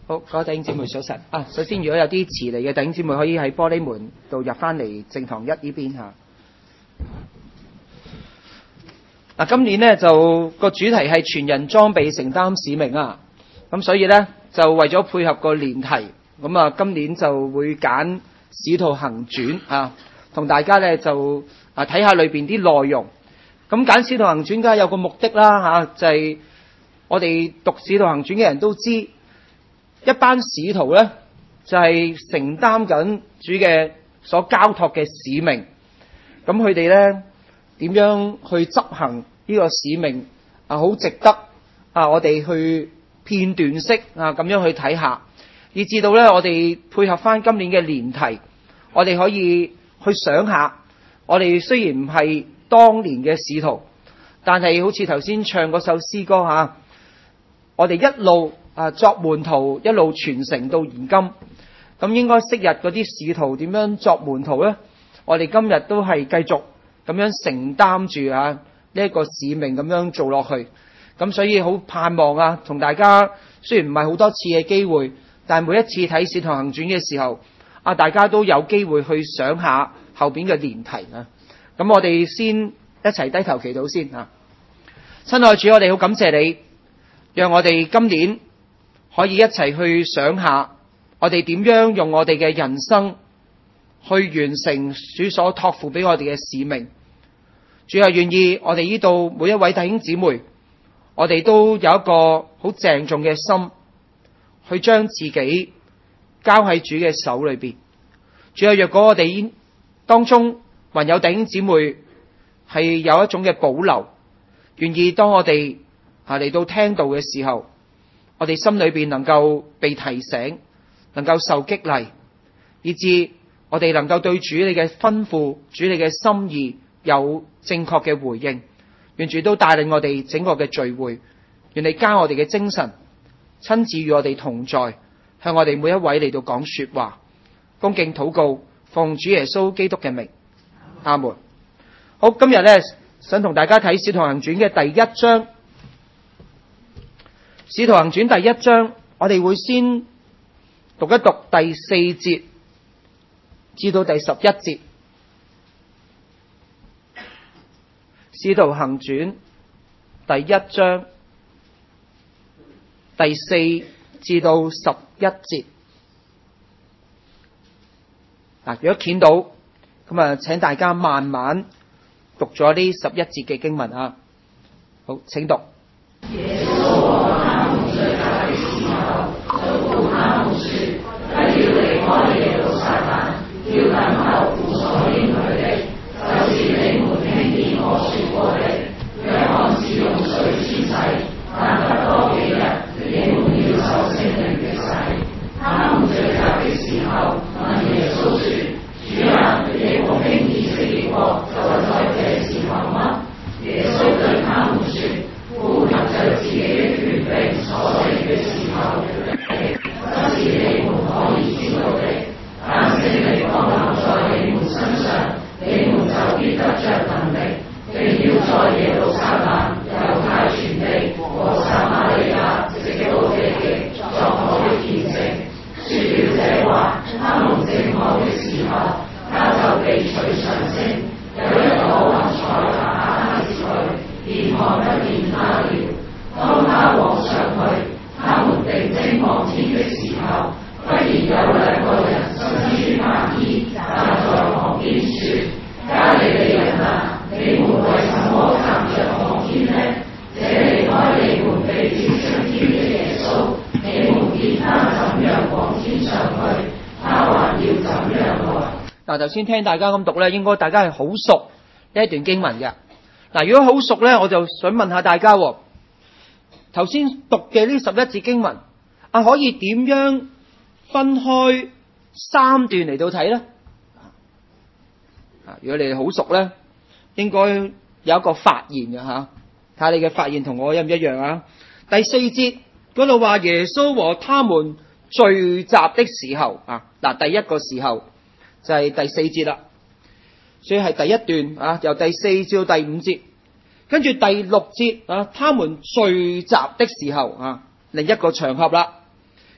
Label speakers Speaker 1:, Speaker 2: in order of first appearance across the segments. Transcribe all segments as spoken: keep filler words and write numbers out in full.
Speaker 1: 好，各位弟兄姊妹早晨啊！首先，如果有啲遲嚟嘅弟兄姊妹，可以喺玻璃門度入翻嚟正堂一呢邊嚇。嗱、啊，今年呢，就個主題係全人裝備承擔使命啊！咁所以呢，就為咗配合個年題，咁啊今年就會揀使徒行傳啊，同大家呢就啊睇下裏邊啲內容。咁揀使徒行傳梗係有個目的啦嚇、啊，就係、是、我哋讀使徒行傳嘅人都知，一班使徒呢，就係、是、承擔緊主嘅所交託嘅使命。咁佢哋呢，點樣去執行呢個使命啊？好值得啊！我哋去片段式啊咁樣去睇下，以至到呢，我哋配合翻今年嘅年題，我哋可以去想下，我哋雖然唔係當年嘅使徒，但係好似頭先唱嗰首詩歌吓，我哋一路啊作門徒，一路傳承到現今。咁應該昔日嗰啲使徒點樣作門徒呢？我哋今日都係繼續咁樣承擔住啊呢一個使命咁樣做落去。咁所以好盼望啊，同大家雖然唔係好多次嘅機會，但係每一次睇《使徒行傳》嘅時候，啊大家都有機會去想下後邊嘅年題啊。咁我哋先一齊低頭祈禱先啊。親愛主，我哋好感謝你，讓我哋今年可以一齊去想下，我哋點樣用我哋嘅人生去完成主所託付俾我哋嘅使命。主啊，願意我哋呢度每一位弟兄姊妹，我哋都有一個好鄭重嘅心，去將自己交喺主嘅手裏邊。主啊，若果我哋當中還有弟兄姊妹係有一種嘅保留，願意當我哋啊嚟到聽道嘅時候，我哋心裏邊能夠被提醒，能夠受激勵，以致我哋能夠對主你嘅吩咐、主你嘅心意有正確嘅回應。願主都帶領我哋整個嘅聚會，願你加我哋嘅精神，親自與我哋同在，向我哋每一位嚟到講說話。恭敬禱告，奉主耶穌基督嘅名，阿門。好，今日呢，想同大家睇《使徒行傳》嘅第一章。《使徒行傳》第一章，我哋會先讀一讀第四節至到第十一節。使徒行傳第一章第四至到十一節。嗱，如果見到咁啊，請大家慢慢讀咗呢十一節嘅經文啊。好，請讀。耶穌和他們聚集的時候，囑咐他們說：不要離開耶路撒冷，要等候父所應許的，就是你們聽見我說過的。約翰是用水施洗，但不多幾日，你們要受聖靈的洗。他們聚集的時候，問耶穌說：主啊，你復興以色列國，就在這時候嗎？耶穌對他們說：父憑着自己的權柄所定的時候，不是你們可以知道的。但聖靈降臨在你們身上，你們就必得着能力，並要在耶路撒冷、猶太全地和撒瑪利亞直到地極作我的見證。說了這話，他們正講的時候，他就被取上升，有一朵雲彩把他接去，便看不見他了。當他往上去，他們定睛望天的時候，忽然有兩個人身穿白衣站在旁邊說：加利利人啊，你們為什麼站着望天呢？這離開你們被召升天的耶穌，你們見他怎樣往天上去，他還要怎樣來。嗱，頭先聽大家咁讀咧，應該大家係好熟呢一段經文嘅。嗱，如果好熟咧，我就想問下大家，頭先讀嘅呢十一節經文啊，可以點樣分開三段嚟到睇咧？啊，如果你哋好熟咧，應該有一個發言嘅吓，睇下你嘅發言同我一唔一樣啊？第四節嗰度話耶穌和他們聚集的時候啊，嗱，第一個時候就係第四節啦，所以係第一段啊，由第四至到第五節，跟住第六節啊，他們聚集的時候啊，另一個場合啦。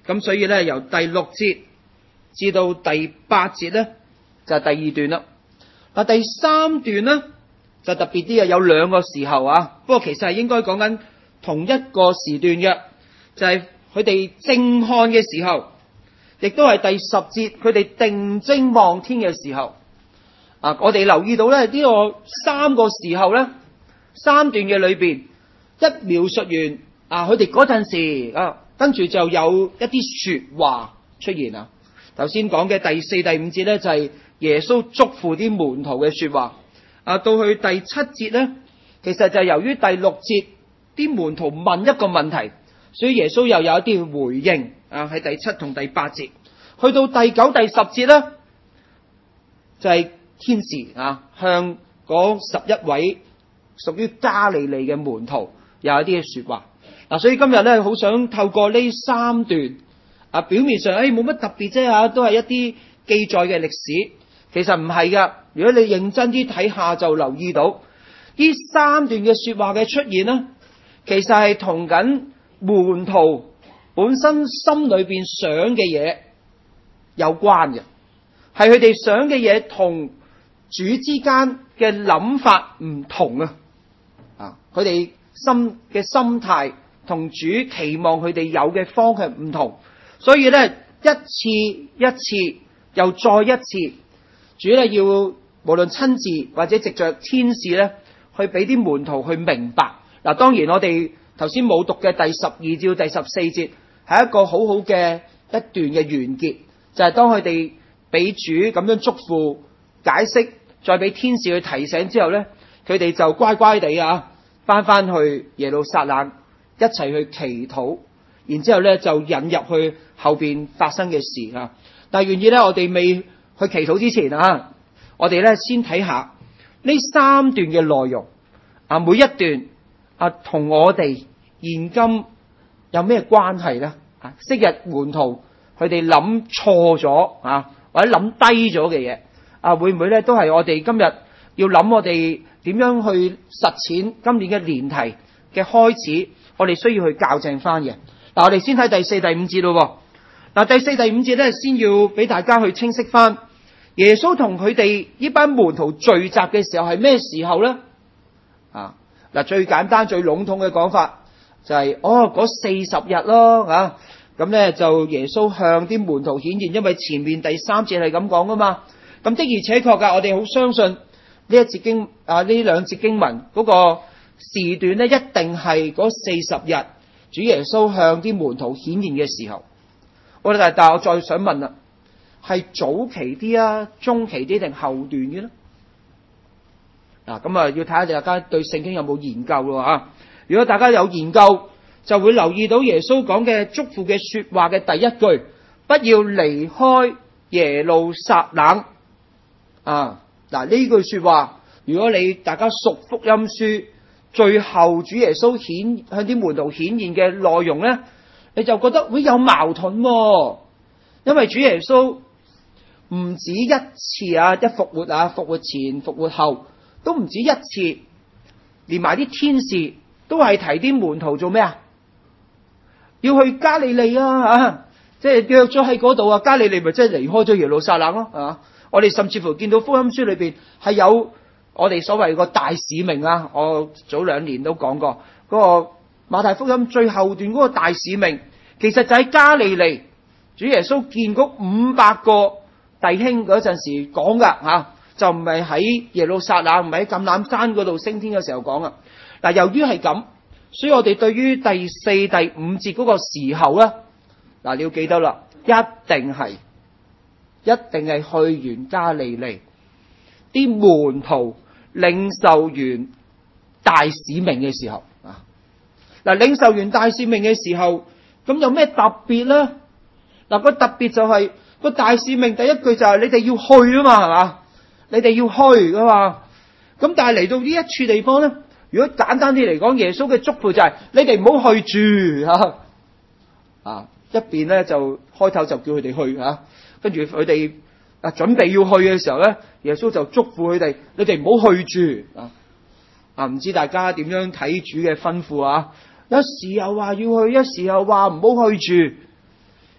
Speaker 1: 咁所以咧由第六節至到第八節咧就係第二段啦。嗱，第三段咧就特別啲啊，有兩個時候啊，不過其實係應該講緊同一個時段嘅，就係佢哋正看嘅時候，亦都係第十節佢哋定睛望天嘅時候。啊，我哋留意到咧呢個三個時候咧，三段嘅裏邊一描述完啊，佢哋嗰陣時啊，跟住就有一啲說話出現啊。頭先講嘅第四、第五節咧就係耶穌囑咐啲門徒嘅說話。啊，到去第七節咧，其實就係由於第六節啲門徒問一個問題，所以耶穌又有一啲回應啊，喺第七同第八節。去到第九、第十節咧，就係、是、天使啊向嗰十一位屬於加利利嘅門徒有一啲嘅說話。嗱、啊，所以今日咧好想透過呢三段啊，表面上誒冇乜特別啫吓，都係一啲記載嘅歷史，其實唔係噶。如果你認真啲睇下，就留意到呢三段嘅說話嘅出現呢，其實係同緊門徒本身心裏邊想嘅嘢有關嘅，係佢哋想嘅嘢同主之間嘅諗法唔同啊！啊，佢哋心嘅心態同主期望佢哋有嘅方向唔同，所以咧一次一次又再一次，主咧要無論親自或者藉着天使咧，去俾啲門徒去明白。嗱，當然我哋頭先冇讀嘅第十二至第十四節係一個好好嘅一段嘅完結，就係當佢哋俾主咁樣囑咐解釋，再俾天使去提醒之後咧，佢哋就乖乖地啊翻翻去耶路撒冷一齊去祈禱，然之後咧就引入去後邊發生嘅事啊。但係願意咧，我哋未去祈禱之前啊，我哋咧先睇下呢三段嘅內容啊，每一段啊同我哋現今有咩關係咧？啊，昔日門徒佢哋諗錯咗啊，或者諗低咗嘅嘢啊，會唔會咧都係我哋今日要諗我哋點樣去實踐今年嘅年題嘅開始，我哋需要去校正翻嘅。嗱，我哋先睇第四、第五節咯。嗱，第四、第五節咧，先要俾大家去清晰翻。耶穌同佢哋呢班門徒聚集嘅時候係咩時候咧？啊，嗱，最簡單、最籠統嘅講法就係、是，哦，嗰四十日咯，啊，咁咧就耶穌向啲門徒顯現，因為前面第三節係咁講噶嘛。咁的而且確噶，我哋好相信呢一節經啊，呢兩節經文嗰個時段咧，一定係嗰四十日主耶穌向啲門徒顯現嘅時候。我哋但係我再想問啦，係早期啲啊、中期啲定後段嘅咧？嗱，咁啊要睇下大家對聖經有冇研究咯吓。如果大家有研究，就會留意到耶穌講嘅囑咐嘅說話嘅第一句，不要離開耶路撒冷。啊，嗱，呢句說話，如果你大家熟福音書最後主耶穌顯向啲門徒顯現嘅內容咧，你就覺得會有矛盾喎。因為主耶穌唔止一次啊，一復活啊，復活前復活後都唔止一次，連埋啲天使都係提啲門徒做咩啊？要去加利利啊，啊即係約咗喺嗰度啊，加利利咪即係離開咗耶路撒冷咯，啊我哋甚至乎見到福音書裏邊係有我哋所謂個大使命啊！我早兩年都講過嗰個馬太福音最後段嗰個大使命，其實就喺加利利，主耶穌見嗰五百個弟兄嗰陣時講噶吓，就唔係喺耶路撒冷，唔係喺橄欖山嗰度升天嘅時候講啊。嗱，由於係咁，所以我哋對於第四、第五節嗰個時候咧，嗱你要記得啦，一定係。一定係去完加利利，啲門徒領受完大使命嘅時候啊！嗱，領受完大使命嘅時候，咁有咩特別咧？嗱，個特別就係、是、個大使命第一句就係你哋要去啊嘛，係嘛？你哋要去噶嘛？咁但係嚟到呢一處地方咧，如果簡單啲嚟講，耶穌嘅囑咐就係、是、你哋唔好去住吓啊！一邊咧就開頭就叫佢哋去吓。啊跟住佢哋啊準備要去嘅時候咧，耶穌就囑咐佢哋：你哋唔好去住啊！啊，唔知大家點樣睇主嘅吩咐啊？一時又話要去，一時又話唔好去住。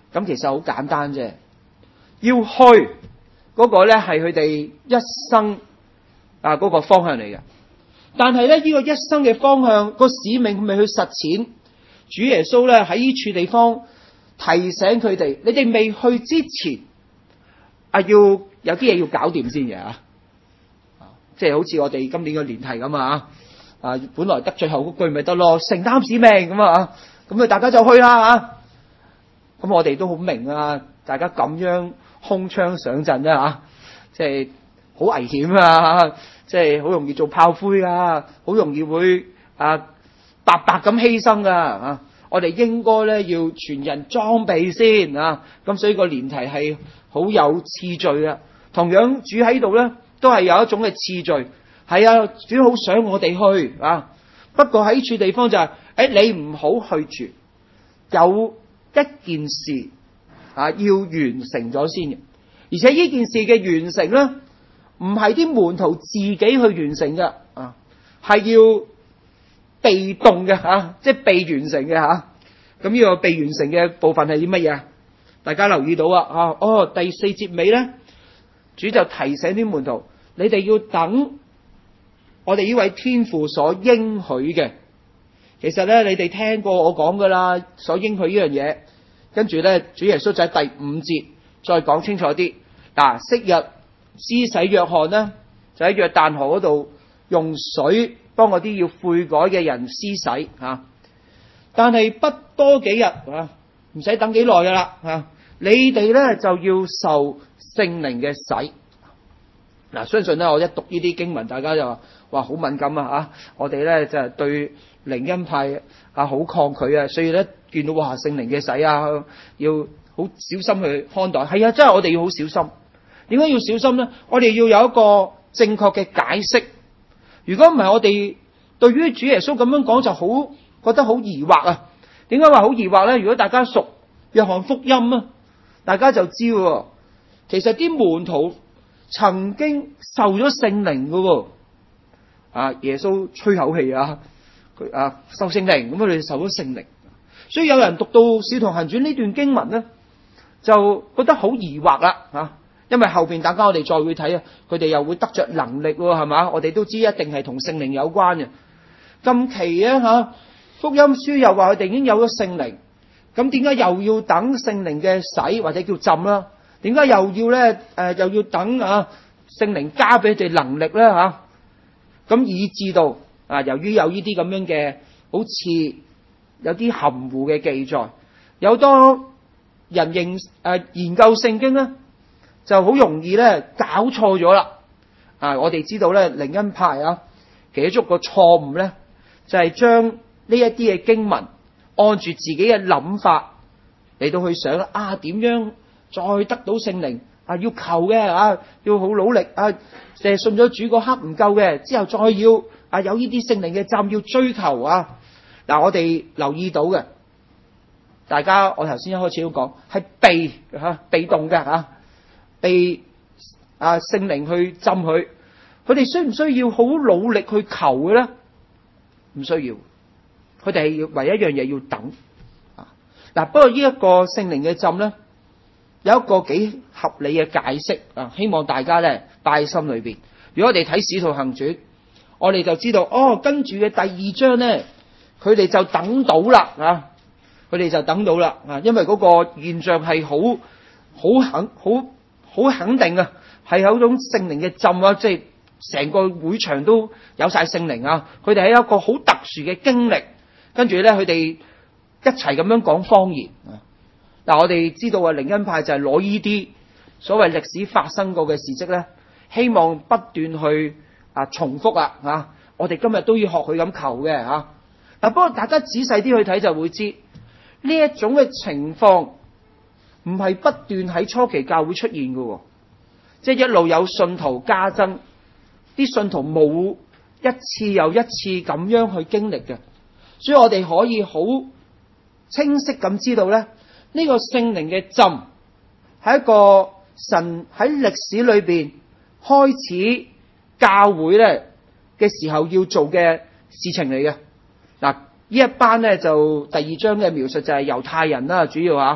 Speaker 1: 咁其實好簡單啫，要去嗰個咧係佢哋一生啊嗰個方向嚟嘅。但係咧呢個一生嘅方向個使命未去實踐，主耶穌咧喺呢處地方提醒佢哋：你哋未去之前啊，要有啲嘢要搞掂先嘅啊！即係好似我哋今年嘅年題咁啊！啊，本來得最後嗰句咪得咯，承擔使命咁啊！咁啊，大家就去啦啊！咁我哋都好明啊，大家咁樣空槍上陣啊，即係好危險啊！即係好容易做炮灰啊，好容易會啊白白咁犧牲噶啊！我哋應該咧要全人裝備先啊！咁所以個年題係好有次序啊。同樣主喺度咧都係有一種嘅次序，係啊，主好想我哋去啊。不過喺呢處地方就係、是，誒、哎、你唔好去住，有一件事啊要完成咗先嘅，而且呢件事嘅完成咧，唔係啲門徒自己去完成嘅啊，係要被動嘅吓、啊，即係被完成嘅吓。咁、啊、呢個被完成嘅部分係啲乜嘢？大家留意到啊，啊哦第四節尾咧，主就提醒啲門徒，你哋要等我哋呢位天父所應許嘅。其實咧，你哋聽過我講噶啦，所應許呢樣嘢。跟住咧，主耶穌就喺第五節再講清楚啲。嗱、啊，昔日施洗約翰呢，就喺約旦河嗰度用水幫嗰啲要悔改嘅人施洗啊。但係不多幾日啊，唔使等幾耐噶啦啊，你哋咧就要受聖靈嘅洗。嗱、啊，相信咧，我一讀呢啲經文，大家就話哇好敏感啊吓，我哋咧就係對靈恩派啊好抗拒啊，所以咧見到哇聖靈嘅洗啊，要好小心去看待。係啊，真係我哋要好小心。點解要小心咧？我哋要有一個正確嘅解釋。如果唔係，我哋對於主耶穌咁樣講就好覺得好疑惑啊。點解話好疑惑咧？如果大家熟約翰福音啊，大家就知喎。其實啲門徒曾經受咗聖靈噶，啊耶穌吹口氣啊，佢啊受聖靈，咁佢哋受咗聖靈。所以有人讀到《使徒行傳》呢段經文咧，就覺得好疑惑啦，啊，因為後邊大家我哋再會睇啊，佢哋又會得着能力喎，係嘛？我哋都知一定係同聖靈有關嘅。咁奇啊吓，福音書又話佢哋已經有咗聖靈，咁點解又要等聖靈嘅洗或者叫浸啦？點解又要咧？誒、呃，又要等啊？聖靈加俾佢哋能力咧吓？咁、啊、以至到啊，由於有呢啲咁樣嘅，好似有啲含糊嘅記載，有多人認誒、呃、研究聖經咧，就好容易咧搞錯咗啦。啊，我哋知道咧，靈恩派啊，其中個錯誤咧，就係、是、將呢一啲嘅經文按住自己嘅諗法嚟到去想啦。啊，點樣再得到聖靈啊？要求嘅啊，要好努力啊！淨係信咗主嗰刻唔夠嘅，之後再要啊有呢啲聖靈嘅浸要追求啊！嗱、啊，我哋留意到嘅，大家我頭先一開始都講係被吓、啊、被動嘅吓、啊，被啊聖靈去浸佢，佢哋需唔需要好努力去求嘅咧？唔需要，佢哋係要唯一一樣嘢要等啊！嗱，不過呢一個聖靈嘅浸咧，有一個幾合理嘅解釋啊，希望大家咧擺喺心裏邊。如果我哋睇《使徒行傳》，我哋就知道哦，跟住嘅第二章咧，佢哋就等到啦啊！佢哋就等到啦啊，因為嗰個現象係好好肯好好肯定啊，係有種聖靈嘅浸啊，即係成個會場都有晒聖靈啊！佢哋係一個好特殊嘅經歷，跟住咧佢哋一齊咁樣講方言啊！嗱，我哋知道啊，靈恩派就係攞呢啲所謂歷史發生過嘅事蹟咧，希望不斷去啊重複啊嚇！我哋今日都要學佢咁求嘅嚇。嗱，不過大家仔細啲去睇就會知，呢一種嘅情況唔係不斷喺初期教會出現嘅，即係一路有信徒加增，啲信徒冇一次又一次咁樣去經歷嘅，所以我哋可以好清晰咁知道咧。呢個聖靈嘅浸係一個神喺歷史裏邊開始教會咧嘅時候要做嘅事情嚟嘅。嗱，呢一班咧就第二章嘅描述就係猶太人啦，主要吓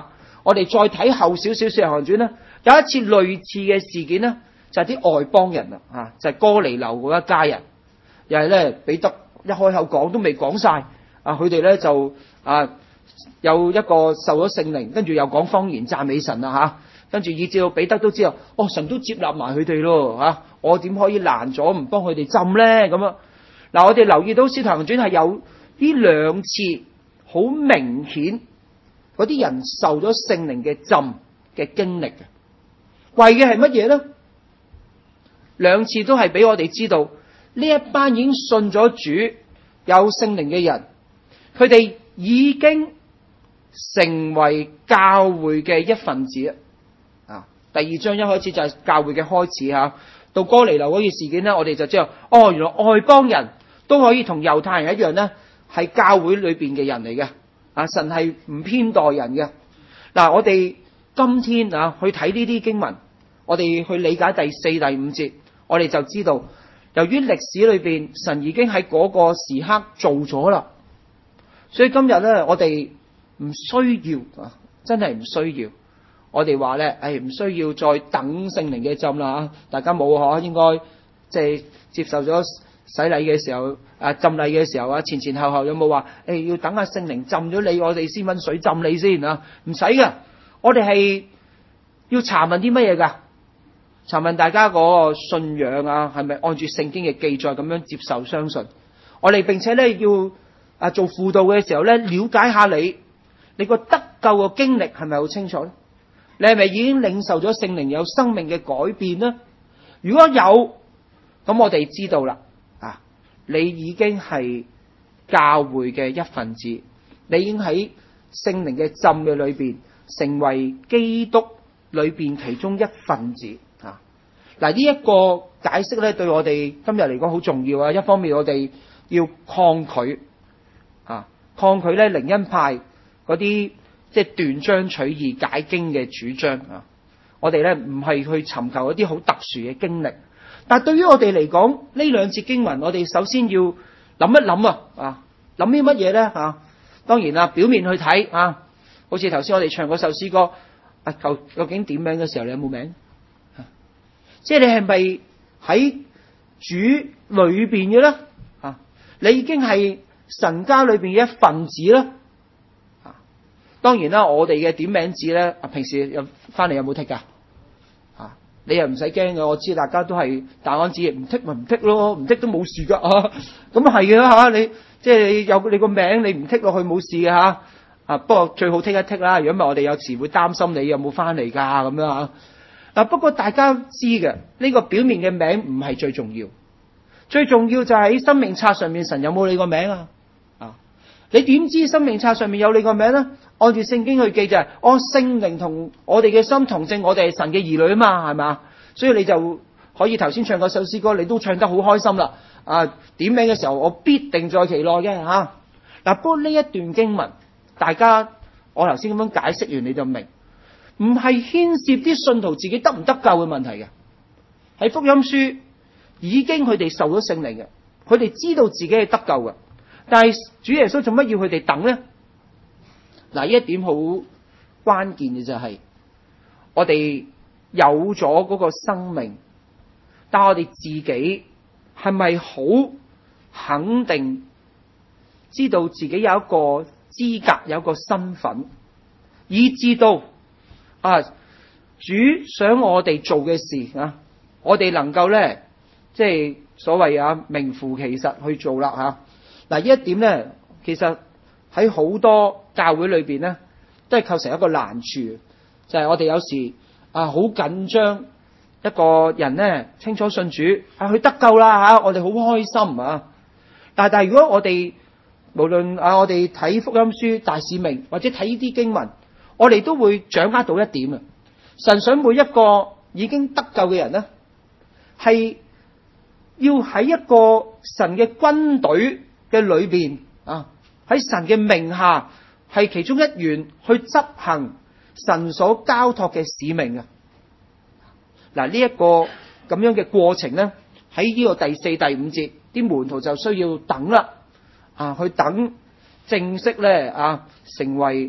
Speaker 1: 我哋再睇後少少《使徒行傳》咧，有一次類似嘅事件咧，就係啲外邦人啊，就係哥尼流嗰一家人，又係咧彼得一開口講都未講晒，啊佢哋咧就啊有一個受咗聖靈，跟住又講方言讚美神啊嚇，跟住以至到彼得都知道，哦神都接納埋佢哋咯嚇，我點可以攔咗唔幫佢哋浸咧咁啊？嗱，我哋留意到《使徒行傳》係有呢兩次好明顯嗰啲人受咗聖靈嘅浸嘅經歷嘅，為嘅係乜嘢咧？兩次都係俾我哋知道，呢一班已經信咗主有聖靈嘅人，佢哋已經成為教會嘅一份子啊！第二章一開始就係教會嘅開始嚇，到哥尼流嗰件事件咧，我哋就知道，哦，原來外邦人都可以同猶太人一樣咧，係教會裏邊嘅人嚟嘅。啊，神係唔偏待人嘅。嗱，我哋今天啊去睇呢啲經文，我哋去理解第四、第五節，我哋就知道，由於歷史裏邊神已經喺嗰個時刻做咗啦，所以今日咧我哋唔需要啊，真係唔需要。我哋話咧，誒唔需要再等聖靈嘅浸啦，大家冇可應該即係接受咗洗禮嘅時候，啊浸禮嘅時候啊，前前後後有冇話誒要等下聖靈浸咗你，我哋先搵水浸你先啊？唔使噶，我哋係要查問啲乜嘢噶？查問大家嗰個信仰啊，係咪按住聖經嘅記載咁樣接受相信？我哋並且咧要啊做輔導嘅時候咧，了解下你你個得救嘅經歷係咪好清楚咧？你係咪已經領受咗聖靈有生命嘅改變呢？如果有，咁我哋知道啦，啊，你已經係教會嘅一份子，你已經喺聖靈嘅浸嘅裏邊，成為基督裏邊其中一份子啊！嗱，呢一個解釋咧，對我哋今日嚟講好重要啊！一方面我哋要抗拒啊，抗拒咧靈恩派嗰啲即係斷章取義解經嘅主張啊！我哋咧唔係去尋求一啲好特殊嘅經歷，但係對於我哋嚟講，呢兩節經文，我哋首先要諗一諗啊！啊，諗啲乜嘢咧？啊，當然啦，表面去睇啊，好似頭先我哋唱嗰首詩歌啊，究究竟點名嘅時候，你有冇名？啊、即係你係咪喺主裏邊嘅咧？啊，你已經係神家裏邊嘅一份子啦。當然啦，我哋嘅點名字咧，平時有翻嚟有冇剔噶？啊，你又唔使驚嘅，我知大家都係大安旨意，唔剔咪唔剔咯，唔剔都冇事噶啊。咁係嘅吓，你即係你有你個名，你唔剔落去冇事嘅吓。啊，不過最好剔一剔啦，如果唔係我哋有時會擔心你有冇翻嚟噶咁樣啊。嗱，不過大家知嘅呢個表面嘅名唔係最重要，最重要就係喺生命冊上面神有冇你個名啊？啊，你點知生命冊上面有你個名咧？按住聖經去記就係，按聖靈同我哋嘅心同證，我哋係神嘅兒女啊嘛，係嘛？所以你就可以頭先唱嗰首詩歌，你都唱得好開心啦。啊，點名嘅時候，我必定在其內嘅吓。嗱、啊，不過呢一段經文，大家我頭先咁樣解釋完你就明，唔係牽涉啲信徒自己得唔得救嘅問題嘅。喺福音書已經佢哋受咗聖靈嘅，佢哋知道自己係得救嘅，但係主耶穌做乜要佢哋等咧？嗱，呢一點好關鍵嘅就係，我哋有咗嗰個生命，但我哋自己係咪好肯定知道自己有一個資格，有一個身份，以至到啊主想我哋做嘅事啊，我哋能夠咧，即係所謂啊名副其實去做啦吓。嗱，呢一點咧，其實喺好多教會裏邊咧，都係構成一個難處，就係、是、我哋有時啊好緊張，一個人咧清楚信主啊，佢得救啦吓，我哋好開心啊。但係但係如果我哋無論啊我哋睇福音書大使命或者睇呢啲經文，我哋都會掌握到一點啊，神想每一個已經得救嘅人咧，係要喺一個神嘅軍隊嘅裏邊啊，喺神嘅名下係其中一員去執行神所交託嘅使命啊！嗱，呢一個咁樣嘅過程咧，喺呢個第四、第五節，啲門徒就需要等啦，啊，去等正式咧啊，成為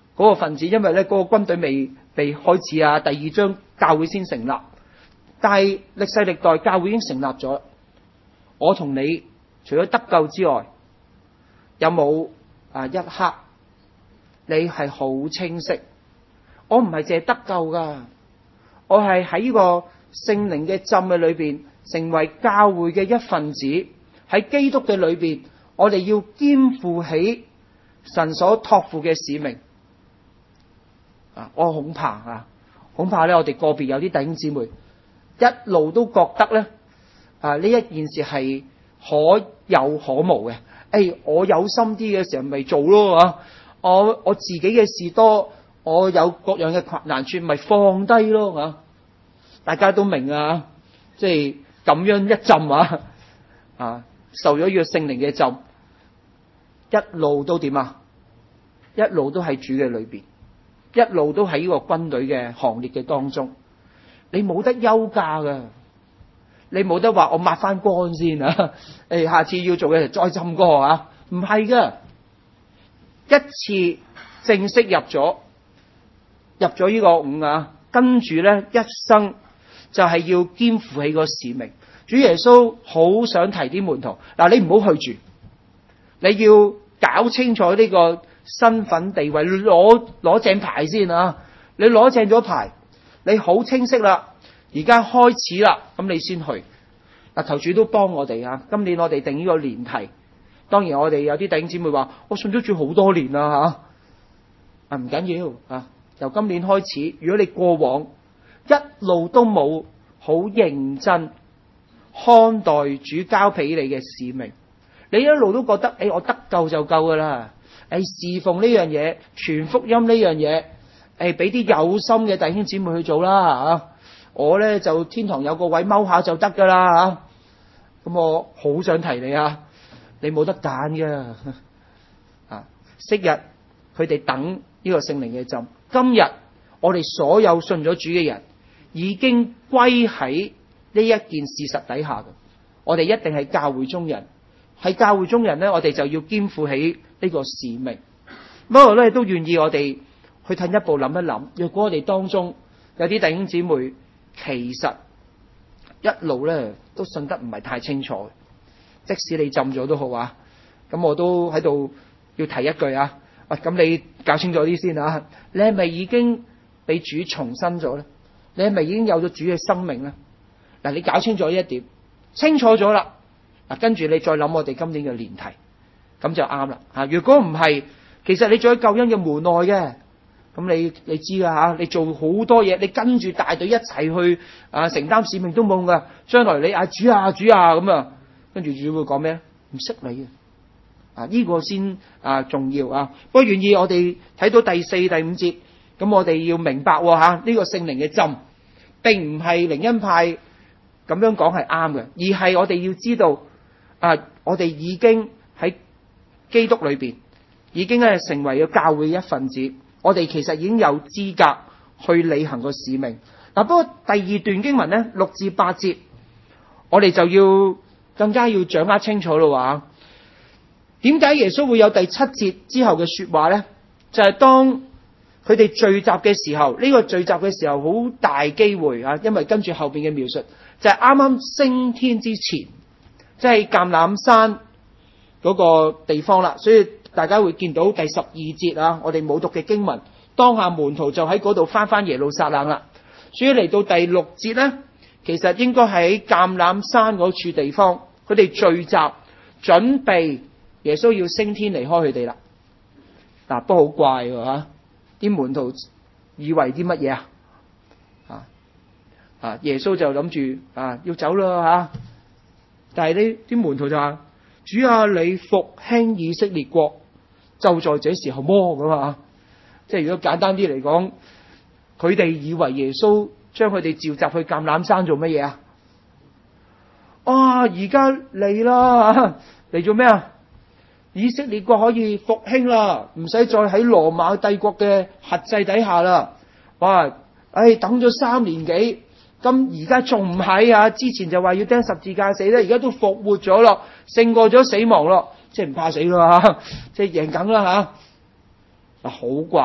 Speaker 1: 嗰個分子，因為咧嗰個軍隊未被開始啊，第二章教會先成立，但係歷世歷代教會已經成立咗。我同你除咗得救之外，有冇啊一刻你係好清晰？我唔係淨係得救噶，我係喺呢個聖靈嘅浸嘅裏邊，成為教會嘅一份子。喺基督嘅裏邊，我哋要肩負起神所託付嘅使命。啊，我恐怕啊，恐怕咧，我哋個別有啲弟兄姊妹一路都覺得咧，啊呢一件事係可有可無嘅。誒、哎，我有心啲嘅時候咪做咯啊！我我自己嘅事多，我有各樣嘅困難處，咪放低咯啊！大家都明啊，即係咁樣一浸啊，啊，受咗呢個聖靈嘅浸，一路都點啊？一路都喺主嘅裏邊，一路都喺呢個軍隊嘅行列嘅當中。你冇得休假噶，你冇得話我抹翻乾先啊！誒，下次要做嘅就再浸過啊！唔係噶，一次正式入咗入咗呢個五啊，跟住咧一生就係要肩負起個使命。主耶穌好想提啲門徒，嗱，你唔好去住，你要搞清楚呢個身份地位，攞攞正牌先啊！你攞正咗牌，你好清晰啦，而家開始啦，咁你先去。嗱，求主都幫我哋啊！今年我哋定呢個年題，當然我哋有啲弟兄姊妹話，我信咗主好多年啦吓，啊唔緊要啊！由今年開始，如果你過往一路都冇好認真看待主交俾你嘅使命，你一路都覺得誒、哎、我得救就夠噶啦，誒、哎、侍奉呢樣嘢，傳福音呢樣嘢，誒俾啲有心嘅弟兄姊妹去做啦啊！我咧就天堂有個位踎下就得噶啦吓，咁我好想提你啊，你冇得揀噶啊！昔日佢哋等呢個聖靈嘅浸，今日我哋所有信咗主嘅人已經歸喺呢一件事實底下嘅，我哋一定係教會中人，喺教會中人咧，我哋就要肩負起呢個使命。不過咧都願意我哋去退一步諗一諗，若果我哋當中有啲弟兄姊妹其實一路咧都信得唔係太清楚，即使你浸咗都好啊，咁我都喺度要提一句啊，喂，咁你搞清楚啲先啊，你係咪已經俾主重生咗咧？你係咪已經有咗主嘅生命咧？嗱，你搞清楚呢一點，清楚咗啦，嗱，跟住你再諗我哋今年嘅年題，咁就啱啦。啊，如果唔係，其實你做喺救恩嘅門內嘅，咁你你知噶吓，你做好多嘢，你跟住大隊一齊去啊承擔使命都冇用噶。將來你嗌主啊主啊咁啊，跟住主會講咩？唔識你嘅，啊呢個先啊重要啊。不過願意我哋睇到第四、第五節，咁我哋要明白吓呢個聖靈嘅浸，並唔係靈恩派咁樣講係啱嘅，而係我哋要知道啊，我哋已經喺基督裏邊，已經係成為咗教會一份子。我哋其實已經有資格去履行個使命。嗱，不過第二段經文咧，六至八節，我哋就要更加要掌握清楚咯。話點解耶穌會有第七節之後嘅說話咧？就係、是、當佢哋聚集嘅時候，呢、這個聚集嘅時候好大機會啊，因為跟住後邊嘅描述就係啱啱升天之前，即係橄欖山嗰個地方啦，所以大家會見到第十二節啊，我哋冇讀嘅經文，當下門徒就喺嗰度翻翻耶路撒冷啦。所以嚟到第六節咧，其實應該喺橄欖山嗰處地方，佢哋聚集準備耶穌要升天離開佢哋啦。嗱，不過好怪喎吓，啲門徒以為啲乜嘢啊？啊啊！耶穌就諗住啊要走啦吓，但係呢啲門徒就話：主啊，你復興以色列國，就在這時候麼咁啊！即係如果簡單啲嚟講，佢哋以為耶穌將佢哋召集去橄欖山做乜嘢啊？啊！而家嚟啦，嚟做咩啊？以色列國可以復興啦，唔使再喺羅馬帝國嘅轄制底下啦。哇！唉，等咗三年幾，咁而家仲唔係啊？之前就話要釘十字架死咧，而家都復活咗咯，勝過咗死亡咯，即係唔怕死啦，即係贏緊啦吓。嗱，好怪，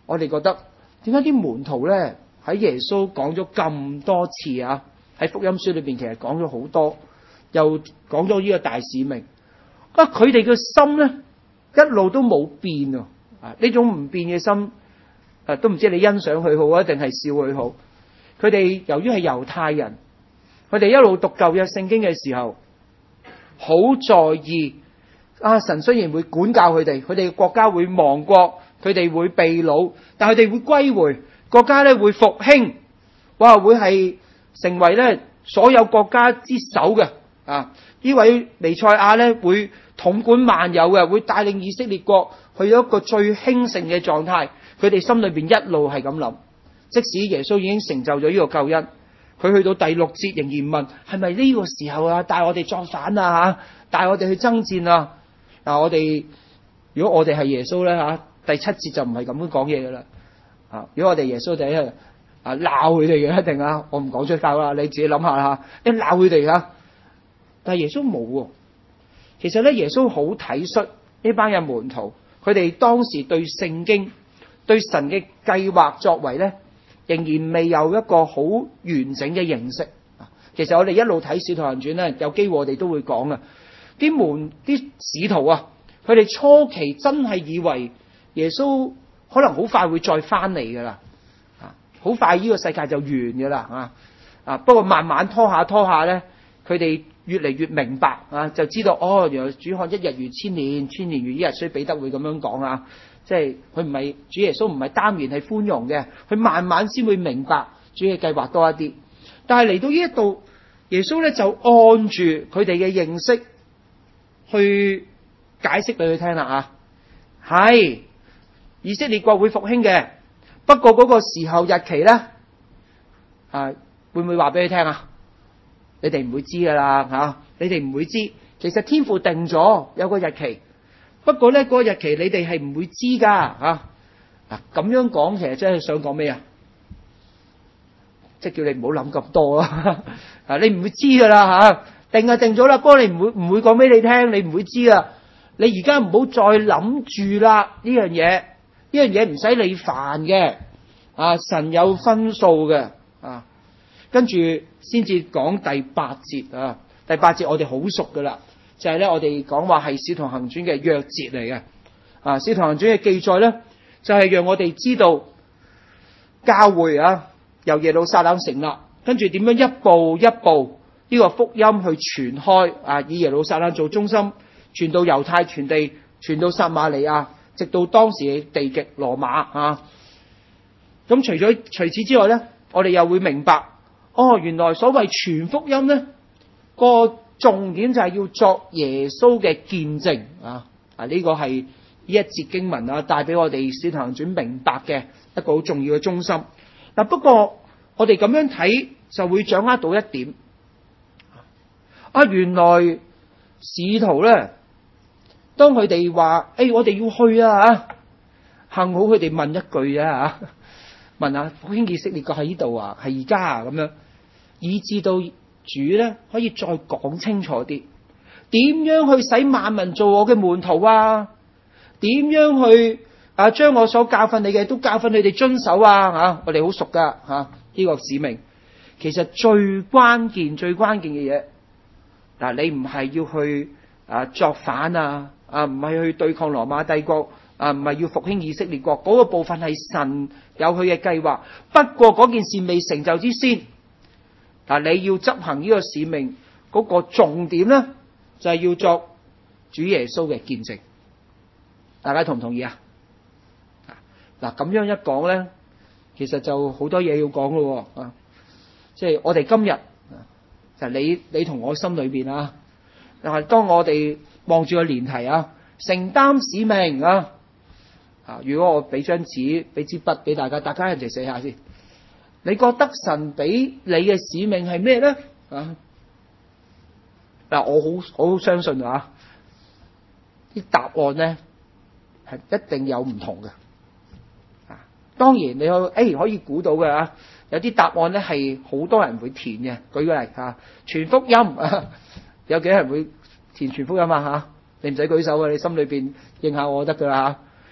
Speaker 1: 我哋覺得點解啲門徒咧喺耶穌講咗咁多次啊？喺福音書裏邊其實講咗好多，又講咗呢個大使命啊！佢哋嘅心咧一路都冇變啊！啊，呢種唔變嘅心，啊都唔知你欣賞佢好啊，定係笑佢好？佢哋由於係猶太人，佢哋一路讀舊約聖經嘅時候，好在意啊！神雖然會管教佢哋，佢哋嘅國家會亡國，佢哋會被擄，但係佢哋會歸回，國家咧會復興，哇！會係成為咧所有國家之首嘅啊！呢位彌賽亞咧會統管萬有嘅，會帶領以色列國去到一個最興盛嘅狀態。佢哋心裏邊一路係咁諗，即使耶穌已經成就咗呢個救恩，佢去到第六節仍然問：係咪呢個時候啊？帶我哋作反啊？吓，帶我哋去爭戰啊？嗱，我哋如果我哋係耶穌咧吓，第七節就唔係咁樣講嘢噶啦。啊，如果我哋耶穌第一日啊鬧佢哋嘅一定啊，我唔講出教啦，你自己諗下啦吓，一鬧佢哋啊，但係耶穌冇喎。其實咧，耶穌好體恤呢班嘅門徒，佢哋當時對聖經、對神嘅計劃作為咧，仍然未有一個好完整嘅認識。其實我哋一路睇《使徒行傳》咧，有機會我哋都會講啊，啲門啲使徒啊，佢哋初期真係以為耶穌可能好快會再翻嚟噶啦，啊，好快呢個世界就完噶啦啊！啊，不過慢慢拖下拖下咧，佢哋越嚟越明白啊，就知道哦，原來主看一日如千年，千年如一日，所以彼得會咁樣講啊，即係佢唔係主耶穌唔係單面係寬容嘅，佢慢慢先會明白主嘅計劃多一啲。但係嚟到呢一度，耶穌咧就按住佢哋嘅認識去解釋俾佢聽啦啊，係以色列國會復興嘅，不過嗰個時候日期咧啊，會唔會話俾佢聽啊？你哋唔會知噶啦吓，你哋唔會知。其實天父定咗有個日期，不過咧嗰個日期你哋係唔會知噶吓。嗱，咁樣講其實真係想講咩啊？即係叫你唔好諗咁多啦。啊，你唔會知噶啦吓，定係定咗啦，不過你唔會唔會講俾你聽，你唔會知啊。你而家唔好再諗住啦呢樣嘢，呢樣嘢唔使你煩嘅。啊，神有分數嘅啊。跟住先至講第八節啊，第八節我哋好熟噶啦，就係咧我哋講話係《使徒行傳》嘅約節嚟嘅。啊，《使徒行傳》嘅記載咧，就係讓我哋知道教會啊由耶路撒冷成立，跟住點樣一步一步呢個福音去傳開啊，以耶路撒冷做中心，傳到猶太全地，傳到撒瑪利亞，直到當時嘅地極羅馬啊。咁除咗除此之外咧，我哋又會明白。哦，原來所謂傳福音咧，個重點就係要作耶穌嘅見證啊！啊，呢個係呢一節經文啊，帶俾我哋使徒行傳明白嘅一個好重要嘅中心。嗱，不過我哋咁樣睇就會掌握到一點啊，原來使徒咧，當佢哋話誒，我哋要去啊吓，幸好佢哋問一句啊吓。問下復興以色列國喺呢度啊，係而家啊咁樣，以至到主咧可以再講清楚啲，點樣去使萬民做我嘅門徒啊？點樣去啊將我所教訓你嘅都教訓你哋遵守啊？吓，我哋好熟噶吓呢個使命。其實最關鍵、最關鍵嘅嘢，嗱，你唔係要去啊作反啊，啊唔係去對抗羅馬帝國。啊，唔係要復興以色列國，嗰個部分係神有佢嘅計劃。不過嗰件事未成就之先，嗱，你要執行呢個使命，嗰個重點咧就係要作主耶穌嘅見證。大家同唔同意啊？嗱，咁樣一講咧，其實就好多嘢要講咯。啊，即係我哋今日就係你你同我心裏邊啊，但係當我哋望住個年題啊，承擔使命啊。啊！如果我俾張紙、俾支筆俾大家，大家一齊寫下先。你覺得神俾你嘅使命係咩咧？啊！嗱，我好我好相信啊，啲答案咧係一定有唔同嘅。啊，當然你可誒、哎、可以估到嘅啊，有啲答案咧係好多人會填嘅。舉個例啊，傳福音啊，有幾多人會填傳福音啊？吓，你唔使舉手啊，你心裏邊應下我得噶啦吓。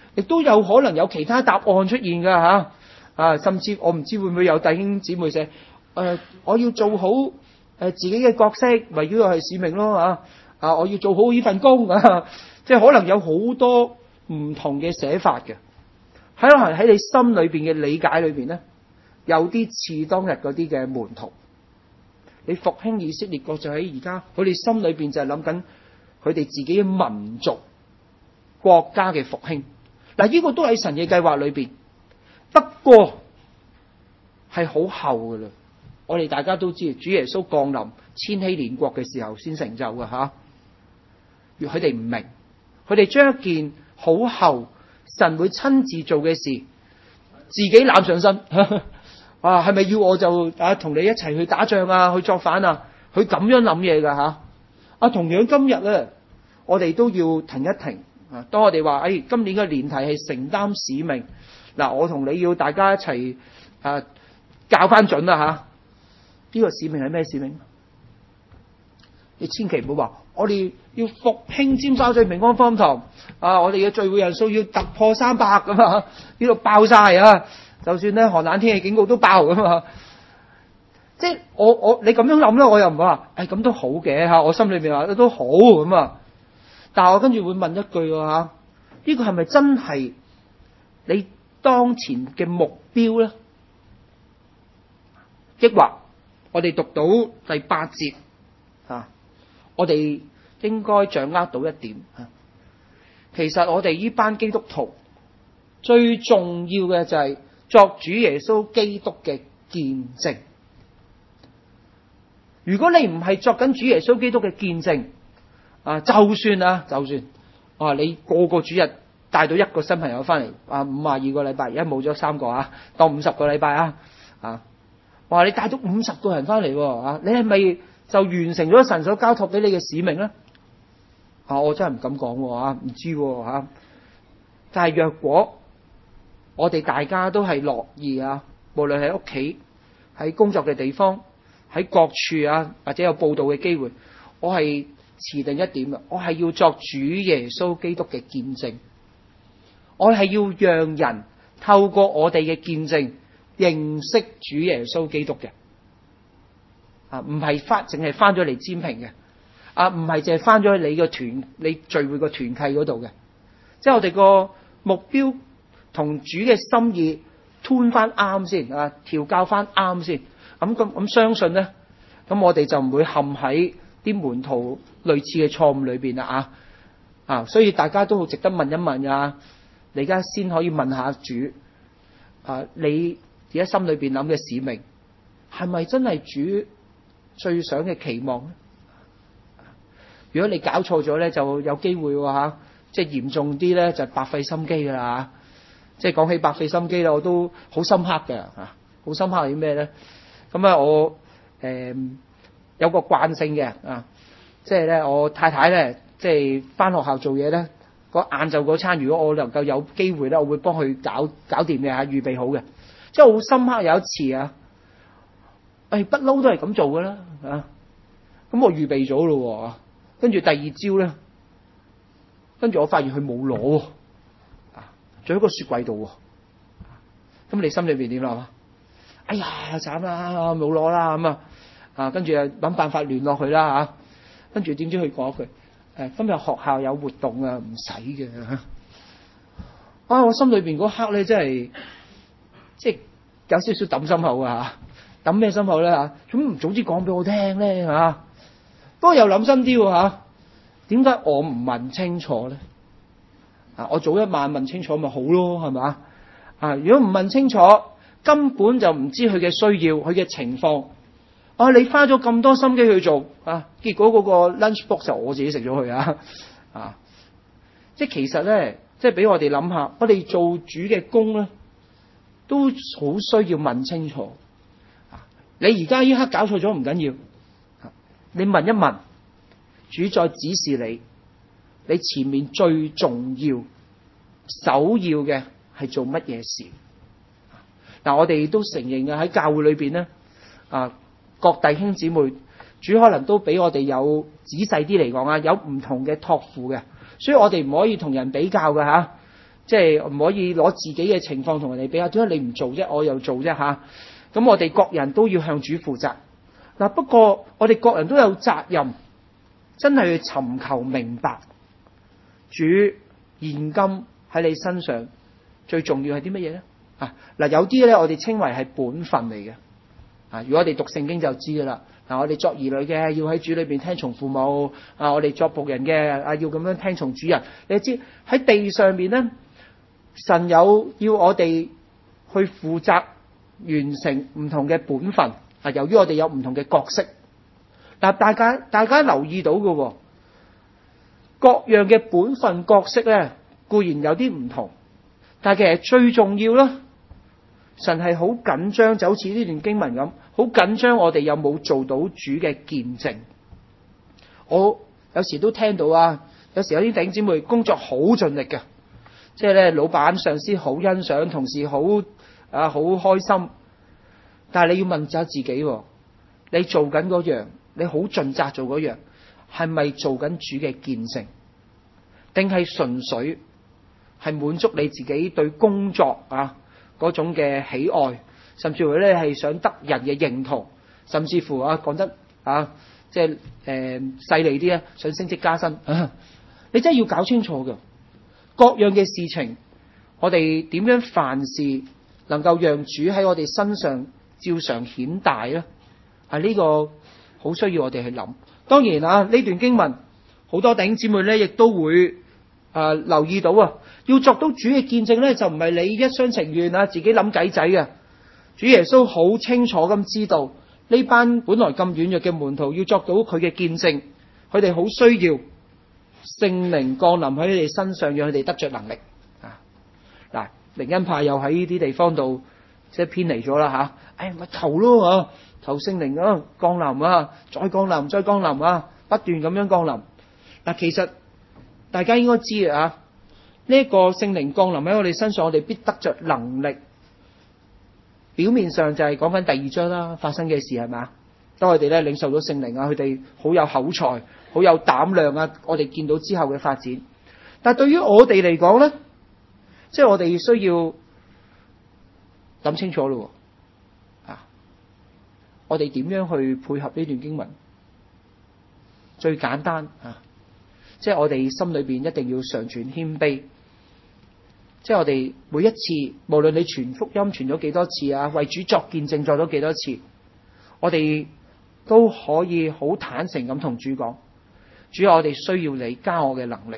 Speaker 1: 亦都有可能有其他答案出現㗎吓啊，甚至我唔知會唔會有弟兄姊妹寫誒、呃，我要做好誒自己嘅角色，圍繞係使命咯啊啊，我要做好呢份工啊，即係可能有好多唔同嘅寫法嘅，喺可能喺你心裏邊嘅理解裏邊咧，有啲似當日嗰啲嘅門徒。你復興以色列國就喺而家，佢哋心裏邊就係諗緊佢哋自己嘅民族國家嘅復興。嗱，呢個都喺神嘅計劃裏邊，不過係好後噶啦。我哋大家都知，主耶穌降臨千禧年國嘅時候先成就噶吓。若佢哋唔明，佢哋將一件好後神會親自做嘅事，自己攬上身。啊，係咪要我就啊同你一齊去打仗啊，去作反啊？佢咁樣諗嘢噶吓。啊，同樣今日咧，我哋都要停一停。啊，當我哋話誒，今年嘅年題係承擔使命。嗱，我同你要大家一齊啊，校翻準啦吓。呢個使命係咩使命？你千祈唔好話，我哋要復興尖沙咀平安福音堂啊！我哋嘅聚會人數要突破三百咁啊！呢度爆晒啊！就算咧寒冷天氣警告都爆咁啊！即係我我你咁樣諗咧，我又唔會話誒咁都好嘅吓，我心裏邊話都好咁啊！但係我跟住會問一句吓，呢個係咪真係你當前嘅目標咧？抑或我哋讀到第八節啊，我哋應該掌握到一點啊，其實我哋呢班基督徒最重要嘅就係作主耶穌基督嘅見證。如果你唔係作緊主耶穌基督嘅見證啊，就算啊，就算啊，你個個主日帶到一個新朋友翻嚟啊，五十二個禮拜，而家冇咗三個啊，當五十個禮拜啊啊！話你帶到五十個人翻嚟啊，你係咪就完成咗神所交託俾你嘅使命咧？啊，我真係唔敢講啊，唔知吓。但係若果我哋大家都係樂意啊，無論喺屋企、喺工作嘅地方、喺各處啊，或者有報道嘅機會，我係持定一點啊，我係要作主耶穌基督嘅見證，我係要讓人透過我哋嘅見證認識主耶穌基督嘅。啊，唔係翻淨係翻咗嚟占平嘅，啊，唔係淨係翻咗去你個團、你聚會個團契嗰度嘅，即係我哋個目標同主嘅心意吞翻啱先啊，調教翻啱先，咁咁咁相信咧，咁我哋就唔會陷喺啲門徒類似嘅錯誤裏邊啦啊啊！所以大家都好值得問一問啊，你而家先可以問下主啊，你而家心裏邊諗嘅使命係咪真係主最想嘅期望咧？如果你搞錯咗咧，就有機會吓、啊，即係嚴重啲咧就白費心機噶啦。即係講起白費心機啦，我都好深刻嘅吓，好深刻係咩咧？咁啊，我誒、呃、有個慣性嘅啊，即係咧我太太咧，即係翻學校做嘢咧，個晏晝嗰餐，如果我能夠有機會咧，我會幫佢搞搞掂嘅吓，預備好嘅。即係好深刻有一次啊，誒不嬲都係咁做噶啦啊，咁我預備咗咯，跟住第二朝咧，跟住我發現佢冇攞。仲喺個雪櫃度，咁你心裏邊點諗啊？哎呀，慘啦，冇攞啦咁啊！啊，跟住啊諗辦法聯絡佢啦吓，跟住點知佢講一句：誒，今日學校有活動啊，唔使嘅。啊，我心裏邊嗰刻咧，真係即係有少少抌心口啊！抌咩心口咧吓？咁唔早啲講俾我聽咧吓？不過又諗深啲吓，點解我唔問清楚咧？啊！我早一晚問清楚咪好咯，係咪？啊！如果唔問清楚，根本就唔知佢嘅需要、佢嘅情況。啊！你花咗咁多心機去做啊，結果嗰個 lunch box 就我自己食咗佢啊！啊！即係其實咧，即係俾我哋諗下，我哋做主嘅工咧，都好需要問清楚。啊！你而家呢刻搞錯咗唔緊要，你問一問，主再指示你。你前面最重要、首要嘅係做乜嘢事？嗱，我哋都承認啊，喺教會裏邊咧，啊，各弟兄姊妹，主可能都俾我哋有仔細啲嚟講啊，有唔同嘅託付嘅，所以我哋唔可以同人比較嘅吓。 即係唔可以攞自己嘅情況同人哋比較。點解你唔做啫？我又做啫吓。咁我哋各人都要向主負責。嗱，不過我哋各人都有責任，真係去尋求明白主現今喺你身上最重要係啲乜嘢咧？啊，嗱，有啲咧我哋稱為係本分嚟嘅。啊，如果我哋讀聖經就知噶啦。嗱，我哋作兒女嘅要喺主裏邊聽從父母。啊，我哋作僕人嘅啊要咁樣聽從主人。你知喺地上邊咧，神有要我哋去負責完成唔同嘅本分。啊，由於我哋有唔同嘅角色。嗱，大家大家留意到嘅，各樣嘅本分角色咧固然有啲唔同，但係其實最重要啦。神係好緊張，就好似呢段經文咁，好緊張我哋有冇做到主嘅見證。我有時都聽到啊，有時有啲弟兄姊妹工作好盡力嘅，即係咧老闆上司好欣賞，同事好啊好開心。但係你要問下自己，你做緊嗰樣，你好盡責做嗰樣，係咪做緊主嘅見證？定係純粹係滿足你自己對工作啊嗰種嘅喜愛，甚至乎咧係想得人嘅認同，甚至乎啊講得啊即係誒細膩啲啊，想升職加薪。啊，你真係要搞清楚嘅各樣嘅事情，我哋點樣凡事能夠讓主喺我哋身上照常顯大咧？係呢個好需要我哋去諗。當然啊，呢段經文好多弟兄姊妹咧亦都會啊留意到啊。要作到主嘅見證咧，就唔係你一廂情願啊，自己諗計仔嘅。主耶穌好清楚咁知道，呢班本來咁軟弱嘅門徒要作到佢嘅見證，佢哋好需要聖靈降臨喺佢哋身上，讓佢哋得着能力啊！嗱，靈恩派又喺呢啲地方度即係偏離咗啦吓。哎，咪求咯啊，求聖靈啊降臨啊，再降臨，再降臨啊，不斷咁樣降臨。嗱，其實大家應該知啊。呢一個聖靈降臨喺我哋身上，我哋必得着能力。表面上就係講緊第二章啦，發生嘅事係咪？當我哋咧領受咗聖靈啊，佢哋好有口才，好有膽量啊！我哋見到之後嘅發展，但係對於我哋嚟講咧，即係我哋需要諗清楚咯。啊，我哋點樣去配合呢段經文？最簡單啊，即係我哋心裏邊一定要常存謙卑。即係我哋每一次，無論你傳福音傳咗幾多次啊，為主作見證作咗幾多次，我哋都可以好坦誠咁同主講：主啊，我哋需要你加我嘅能力。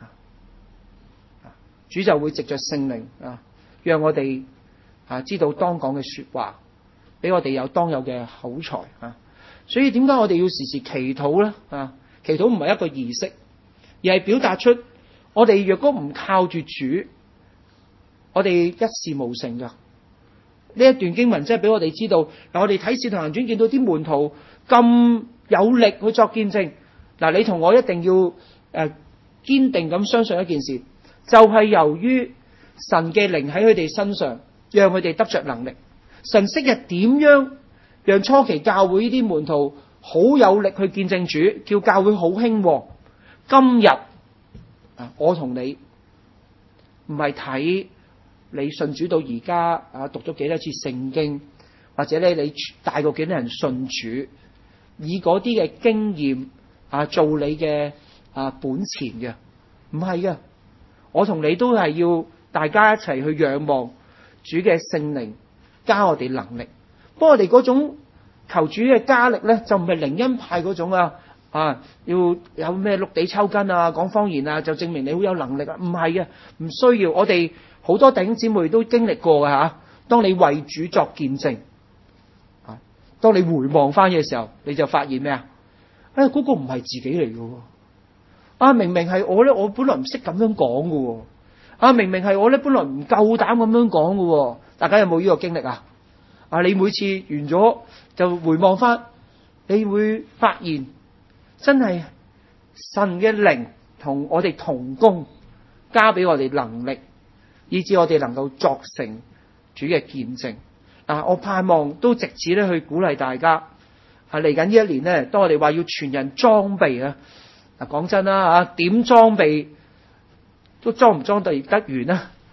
Speaker 1: 主就會藉着聖靈啊，讓我哋啊知道當講嘅說話，俾我哋有當有嘅口才啊。所以點解我哋要時時祈禱咧？啊，祈禱唔係一個儀式，而係表達出我哋若果唔靠住主，我哋一事無成噶。呢一段經文真係俾我哋知道，嗱，我哋睇《使徒行傳》見到啲門徒咁有力去作見證，嗱，你同我一定要誒堅定咁相信一件事，就係由於神嘅靈喺佢哋身上，讓佢哋得着能力。神昔日點樣讓初期教會呢啲門徒好有力去見證主，叫教會好興旺。今日啊，我同你唔係睇你信主到而家啊，讀咗幾多次聖經，或者咧你帶過幾多人信主，以嗰啲嘅經驗啊做你嘅啊本錢嘅，唔係嘅。我同你都係要大家一齊去仰望主嘅聖靈加我哋能力。不過我哋嗰種求主嘅加力咧，就唔係靈恩派嗰種啊啊，要有咩碌地抽筋啊，講方言啊，就證明你好有能力啊。唔係嘅，唔需要。我哋好多弟兄姊妹都經歷過嘅吓。當你為主作見證啊，當你回望翻嘅時候，你就發現咩啊？哎，嗰個唔係自己嚟嘅。啊，明明係我咧，我本來唔識咁樣講嘅。啊，明明係我咧，本來唔夠膽咁樣講嘅。大家有冇呢個經歷啊？啊，你每次完咗就回望翻，你會發現真係神嘅靈同我哋同工，加俾我哋能力，以致我哋能夠作成主嘅見證。啊，我盼望都藉此咧去鼓勵大家。啊，嚟緊呢一年咧，當我哋話要全人裝備啊，嗱，講真啦，啊，點裝備都裝唔裝備得完啊？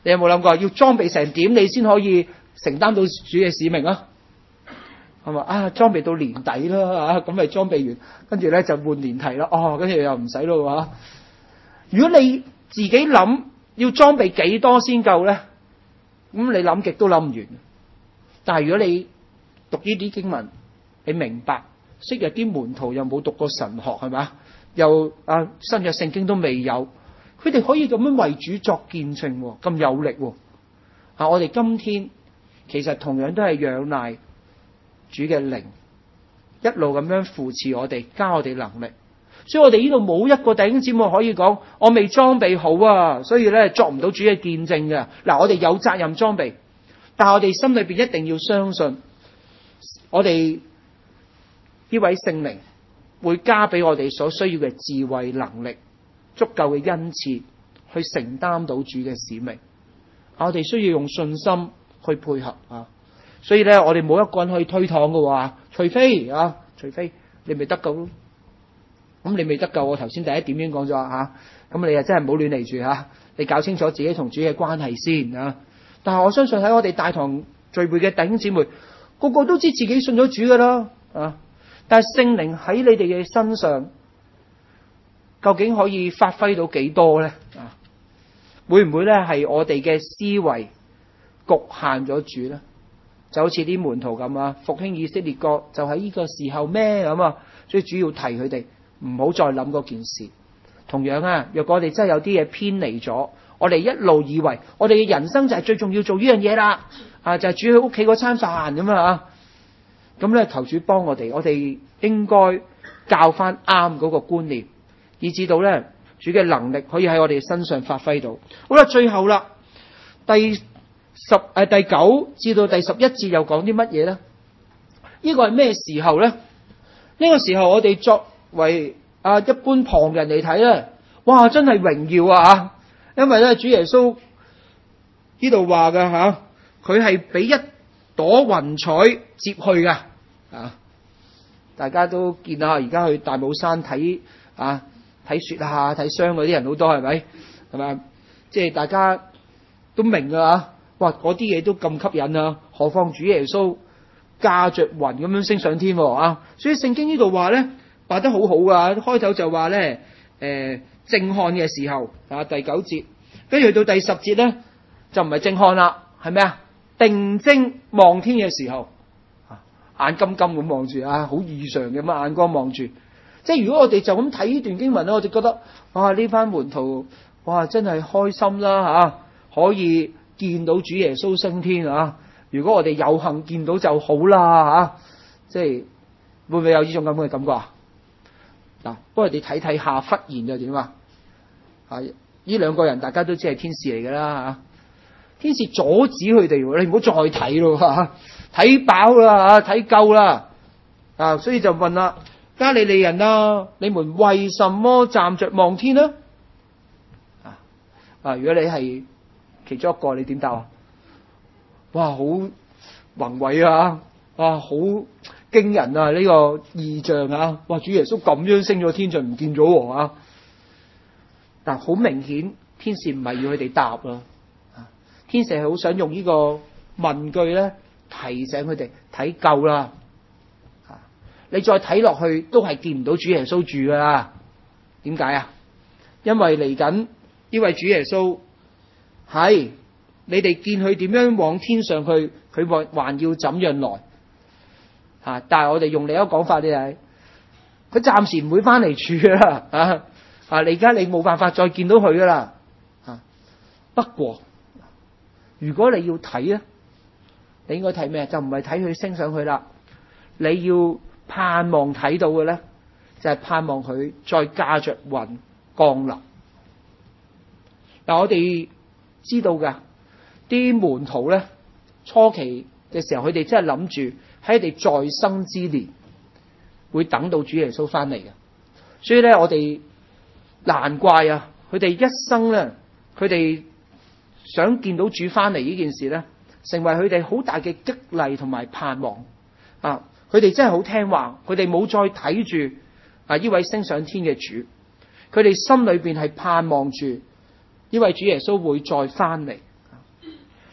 Speaker 1: 你有冇諗過要裝備成點你先可以承擔到主嘅使命啊？係嘛啊？裝備到年底啦啊，咁咪裝備完，跟住咧就換年題啦。哦，跟住又唔使咯喎。如果你自己諗要裝備幾多先夠咧，咁你諗極都諗唔完。但係如果你讀呢啲經文，你明白，昔日啲門徒又冇讀過神學，係咪？又啊新約聖經都未有，佢哋可以咁樣為主作見證，咁有力啊！我哋今天其實同樣都係仰賴主嘅靈，一路咁樣扶持我哋，加我哋能力。所以我哋呢度冇一個弟兄姊妹可以講我未裝備好啊，所以咧作唔到主嘅見證嘅。嗱，我哋有責任裝備，但係我哋心裏邊一定要相信，我哋呢位聖靈會加俾我哋所需要嘅智慧、能力、足夠嘅恩賜，去承擔到主嘅使命。我哋需要用信心去配合啊！所以咧，我哋冇一個人可以推搪嘅話，除非啊，除非你未得救咯。咁你未得救，我頭先第一點已經講咗吓，咁你啊真係唔好亂嚟住吓，你搞清楚自己同主嘅關係先啊！但係我相信喺我哋大堂聚會嘅弟兄姊妹，個個都知自己信咗主噶啦啊！但係聖靈喺你哋嘅身上，究竟可以發揮到幾多咧？啊，會唔會咧係我哋嘅思維局限咗主咧？就好似啲門徒咁啊，復興以色列國就喺呢個時候咩咁啊？所以主要提佢哋唔好再諗嗰件事。同樣啊，若果我哋真係有啲嘢偏離咗，我哋一路以為我哋嘅人生就係最重要做呢樣嘢啦，啊就係煮佢屋企嗰餐飯咁啊，咁咧求主幫我哋，我哋應該教翻啱嗰個觀念，以至到咧主嘅能力可以喺我哋身上發揮到。好啦，最後啦，第十誒第九至到第十一節又講啲乜嘢咧？呢個係咩時候咧？呢個時候我哋作為啊一般旁人嚟睇咧，哇真係榮耀啊！因為咧主耶穌呢度話嘅吓，佢係俾一朵雲彩接去噶啊！大家都見啊，而家去大帽山睇啊睇雪啊睇霜嗰啲人好多，係咪？係咪？即係大家都明噶啊！哇，嗰啲嘢都咁吸引啊，何況主耶穌駕着雲咁樣升上天啊！所以聖經呢度話咧，話得好好噶，開頭就話咧，誒正看嘅時候啊，第九節，跟住到第十節咧，就唔係正看啦，係咩啊？定睛望天嘅時候，眼金金咁望住啊，好異常嘅咁眼光望住。即係如果我哋就咁睇呢段經文咧，我哋覺得哇呢班門徒哇真係開心啦吓，可以見到主耶穌升天啊！如果我哋有幸見到就好啦吓，即係會唔會有呢種咁嘅感覺啊？嗱，不過你睇睇下，忽然就點啊？啊，呢兩個人大家都知係天使嚟噶啦吓，天使阻止佢哋，你唔好再睇咯吓，睇飽啦吓，睇夠啦啊！所以就問啦，加利利人啊，你們為什麼站着望天呢？啊啊！如果你係其中一個，你點答啊？哇，好宏偉啊！哇，好驚人啊！呢、這個異象啊！哇，主耶穌咁樣升咗天就唔見咗啊！但好明顯，天使唔係要佢哋答啦。天使係好想用呢個問句咧提醒佢哋睇夠啦。你再睇落去都係見唔到主耶穌住噶啦。點解啊？因為嚟緊呢位主耶穌係你哋見佢點樣往天上去，佢還還要怎樣來啊？但係我哋用另一個講法，你係佢暫時唔會翻嚟住噶啦啊！啊，你而家你冇辦法再見到佢噶啦啊！不過如果你要睇咧，你應該睇咩？就唔係睇佢升上去啦，你要盼望睇到嘅咧，就係盼望佢再駕着雲降臨。嗱，我哋知道噶啲門徒咧，初期嘅時候，佢哋真係諗住喺佢哋在生之年會等到主耶穌翻嚟嘅。所以咧，我哋難怪啊，佢哋一生咧，佢哋想見到主翻嚟呢件事咧，成為佢哋好大嘅激勵同埋盼望啊！佢哋真係好聽話，佢哋冇再睇住啊呢位升上天嘅主，佢哋心裏邊係盼望住呢位主耶穌會再翻嚟。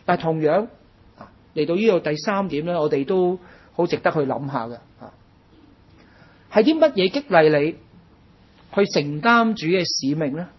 Speaker 1: 但係同樣嚟到呢度第三點咧，我哋都好值得去諗下嘅。係啲乜嘢激勵你去承擔主嘅使命咧？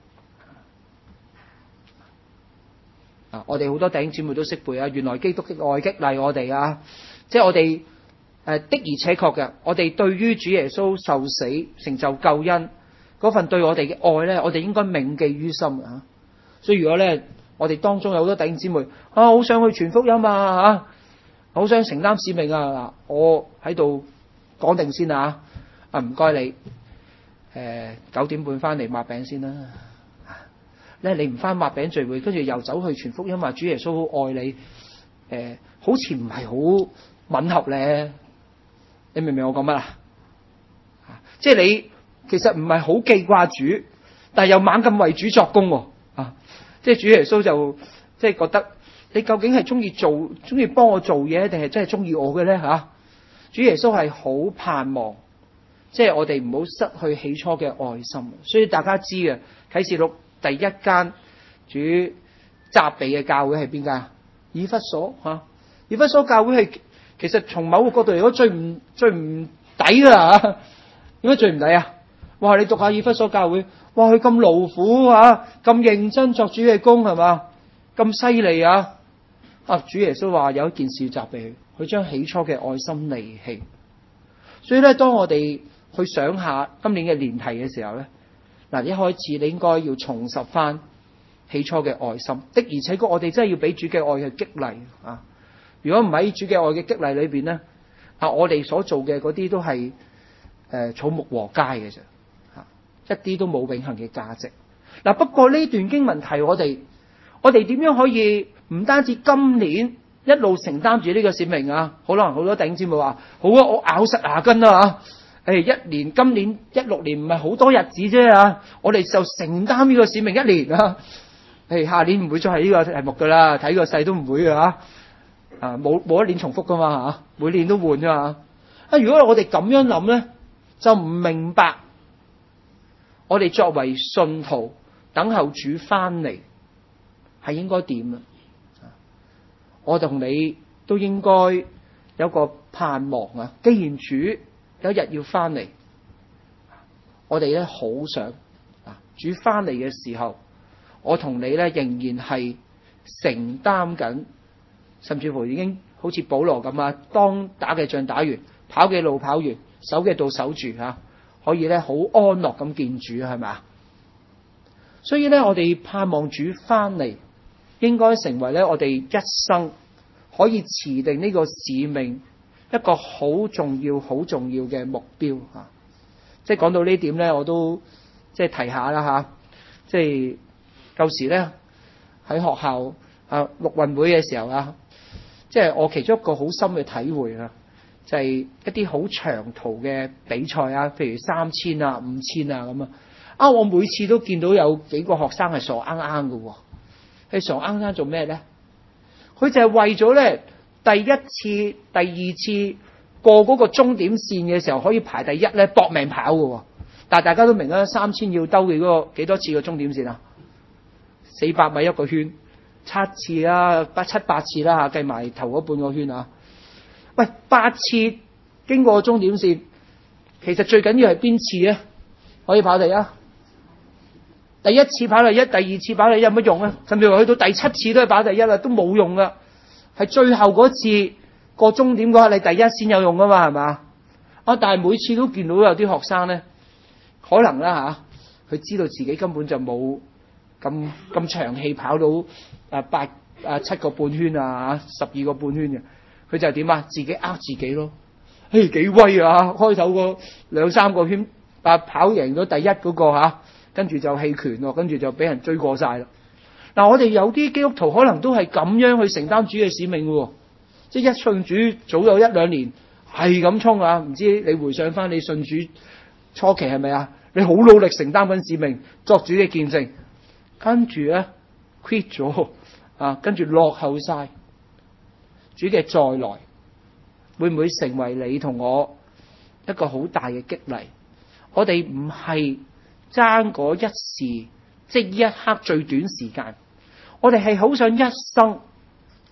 Speaker 1: 啊，我哋好多弟兄姊妹都識背啊，原來基督的愛激勵我哋啊，即係我哋誒的而且確嘅，我哋對於主耶穌受死成就救恩嗰份對我哋嘅愛咧，我哋應該銘記於心啊。所以如果咧，我哋當中有好多弟兄姊妹啊，好想去傳福音啊，吓，好想承擔使命啊，我喺度講定先啊。啊，唔該你，誒九點半翻嚟抹餅先啦。咧你唔翻抹餅聚會，跟住又走去傳福音，話主耶穌好愛你，誒好似唔係好吻合咧。你明唔明我講乜啊？即係你其實唔係好記掛主，但係又猛咁為主作工啊！即係主耶穌就即係覺得你究竟係中意做，中意幫我做嘢，定係真係中意我嘅咧吓？主耶穌係好盼望。即係我哋唔好失去起初嘅愛心，所以大家知嘅啟示錄第一間主責備嘅教會係邊間？以弗所吓，以弗所教會係其實從某個角度嚟講最唔最唔抵噶啦吓，點解最唔抵啊？哇！你讀下以弗所教會，哇！佢咁勞苦吓，咁認真作主嘅工係嘛，咁犀利啊！啊！主耶穌話有一件事責備佢，佢將起初嘅愛心離棄。所以咧，當我哋去想下今年嘅年題嘅時候咧，嗱，一開始你應該要重拾翻起初嘅愛心的，而且確我哋真係要俾主嘅愛去激勵啊！如果唔喺主嘅愛嘅激勵裏邊咧，啊，我哋所做嘅嗰啲都係誒、呃、草木禾秸嘅啫，吓，一啲都冇永恆嘅價值。嗱、啊，不過呢段經文提我哋，我哋點樣可以唔單止今年一路承擔住呢個使命啊？好多人好多弟兄姊妹話，好啊，我咬實牙根啦吓。誒，一年今年一六年唔係好多日子啫啊！我哋就承擔呢個使命一年啊！誒，下年唔會再係呢個題目噶啦，睇個勢都唔會噶吓。啊，冇冇一年重複噶嘛吓，每年都換噶嘛。啊，如果我哋咁樣諗咧，就唔明白我哋作為信徒等候主翻嚟係應該點啊？我同你都應該有個盼望啊！既然主有一日要翻嚟，我哋咧好想啊，主翻嚟嘅時候，我同你咧仍然係承擔緊，甚至乎已經好似保羅咁啊，當打嘅仗打完，跑嘅路跑完，守嘅道守住吓，可以咧好安樂咁見主，係咪啊？所以咧，我哋盼望主翻嚟，應該成為咧我哋一生可以持定呢個使命一個好重要、好重要嘅目標吓，即係講到呢點咧，我都即係提下啦吓。即係舊時咧喺學校啊陸運會嘅時候啊，即係我其中一個好深嘅體會啊，就係一啲好長途嘅比賽啊，譬如三千啊、五千啊咁啊。啊，我每次都見到有幾個學生係傻啱啱嘅，係傻啱啱做咩咧？佢就係為咗咧。第一次、第二次過嗰個終點線嘅時候，可以排第一咧，搏命跑嘅。但係大家都明啦，三千要兜嘅嗰個幾多次嘅終點線啊？四百米一個圈，七次啦，八七八次啦吓，計埋頭嗰半個圈啊。喂，八次經過終點線，其實最緊要係邊次咧？可以跑第一？第一次跑第一，第二次跑第一有乜用啊？甚至乎去到第七次都係跑第一啦，都冇用噶。係最後嗰次過終點嗰刻，你第一先有用噶嘛，係嘛？啊！但係每次都見到有啲學生咧，可能啦吓，佢知道自己根本就冇咁咁長氣跑到啊八啊七個半圈啊，十二個半圈嘅，佢就點啊？自己呃自己咯，嘿幾威啊！開頭個兩三個圈啊跑贏咗第一嗰個吓，跟住就棄權咯，跟住就俾人追過晒啦。嗱，我哋有啲基督徒可能都係咁樣去承擔主嘅使命嘅，即係一信主早有一兩年係咁衝啊！唔知你回想翻你信主初期係咪啊？你好努力承擔緊使命，作主嘅見證，跟住咧 quit 咗啊，跟住落後晒。主嘅再來會唔會成為你同我一個好大嘅激勵？我哋唔係爭嗰一時，即係一刻最短時間。我哋係好想一生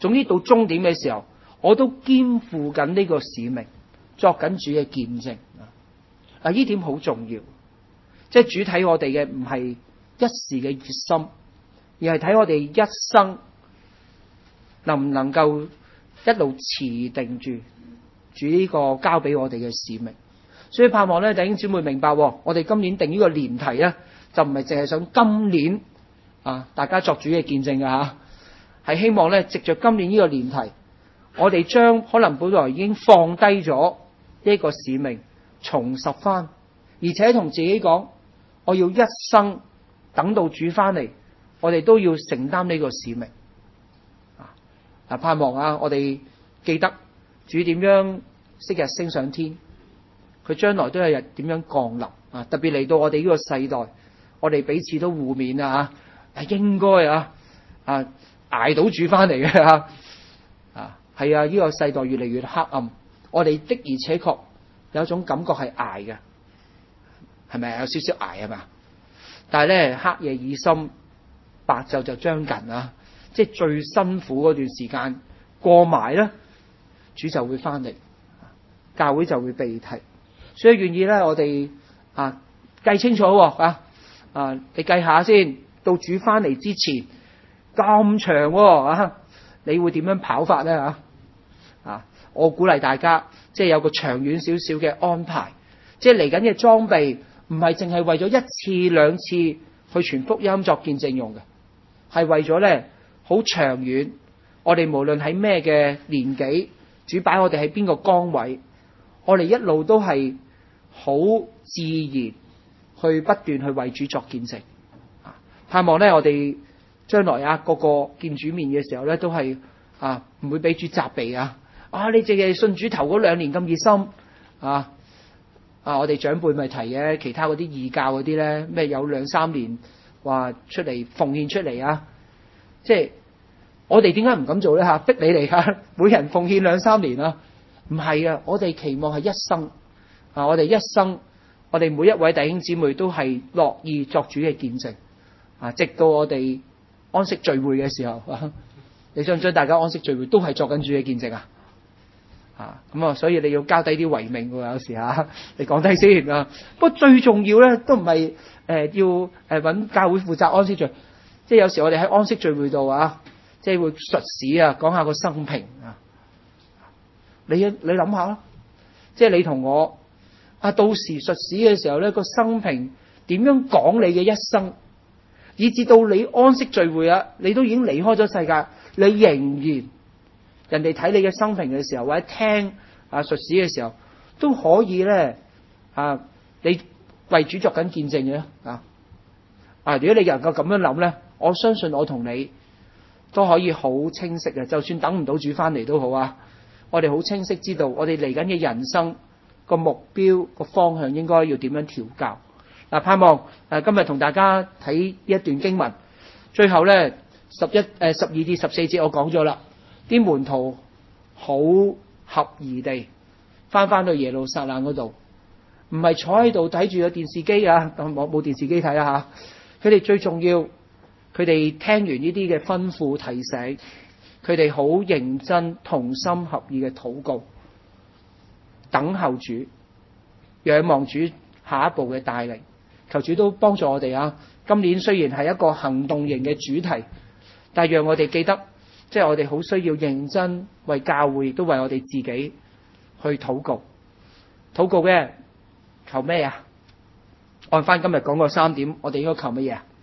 Speaker 1: 總之到終點嘅時候，我都肩負緊呢個使命，作緊主嘅見證。啊，呢點好重要，即係主睇我哋嘅唔係一時嘅熱心，而係睇我哋一生能唔能夠一路持定住主呢個交俾我哋嘅使命。所以盼望咧，弟兄姊妹明白，我哋今年定呢個年題咧，就唔係淨係想今年啊大家作主嘅見證㗎吓，係希望咧藉着今年呢個年題，我哋將可能本來已經放低咗呢個使命重拾翻，而且同自己講，我要一生等到主翻嚟，我哋都要承擔呢個使命。啊，盼望啊，我哋記得主點樣昔日升上天，佢將來都有日點樣降臨啊！特別嚟到我哋呢個世代，我哋彼此都互勉啊吓，應該啊啊捱到主翻嚟嘅吓啊，係啊！呢個世代越嚟越黑暗，我哋的而且確有一種感覺係捱嘅，係咪有少少捱係嘛？但係咧，黑夜已深，白晝就將近啊！即係最辛苦嗰段時間過埋咧，主就會翻嚟，教會就會被提。所以願意咧，我哋啊計清楚啊啊，你計下先，到主翻嚟之前咁長啊，你會點樣跑法咧啊？啊，我鼓勵大家即係有個長遠少少嘅安排，即係嚟緊嘅裝備唔係淨係為咗一次兩次去傳福音作見證用嘅，係為咗咧好長遠。我哋無論喺咩嘅年紀，主擺我哋喺邊個崗位，我哋一路都係好自然去不斷去為主作見證。啊，盼望咧我哋將來啊個個見主面嘅時候咧，都係啊唔會俾主責備啊！啊，你淨係信主頭嗰兩年咁熱心啊！啊，我哋長輩咪提嘅，其他嗰啲異教嗰啲咧，咩有兩三年話出嚟奉獻出嚟啊！即係我哋點解唔敢做咧？吓，逼你嚟吓，每人奉獻兩三年啊！唔係啊，我哋期望係一生啊！我哋一生，我哋每一位弟兄姊妹都係樂意作主嘅見證啊！直到我哋安息聚會嘅時候，啊、你想唔想大家安息聚會都係作緊主嘅見證啊？啊，咁啊，所以你要交低啲遺命喎，有時吓，你講低先啊。不過最重要咧，都唔係誒要誒揾教會負責安息聚，即係有時我哋喺安息聚會度啊。即係會述史啊，講下個生平啊。你你諗下啦，即係你同我啊，到時述史嘅時候咧，個生平點樣講你嘅一生，以至到你安息聚會啊，你都已經離開咗世界，你仍然人哋睇你嘅生平嘅時候，或者聽啊述史嘅時候，都可以咧啊，你為主作緊見證嘅啊啊！如果你能夠咁樣諗咧，我相信我同你都可以好清晰嘅，就算等唔到主翻嚟都好啊！我哋好清晰知道，我哋嚟緊嘅人生個目標個方向應該要點樣調教。嗱，盼望誒今日同大家睇一段經文，最後咧十一誒十二至十四節我講咗啦，啲門徒好合宜地翻翻去耶路撒冷嗰度，唔係坐喺度睇住個電視機啊，冇冇電視機睇啊嚇！佢哋最重要。佢哋聽完呢啲嘅吩咐提醒，佢哋好認真同心合意嘅禱告，等候主，仰望主下一步嘅帶領。求主都幫助我哋啊！今年雖然係一個行動型嘅主題，但係讓我哋記得，即係我哋好需要認真為教會，亦都為我哋自己去禱告。禱告嘅求咩啊？按翻今日講過三點，我哋應該求乜嘢啊？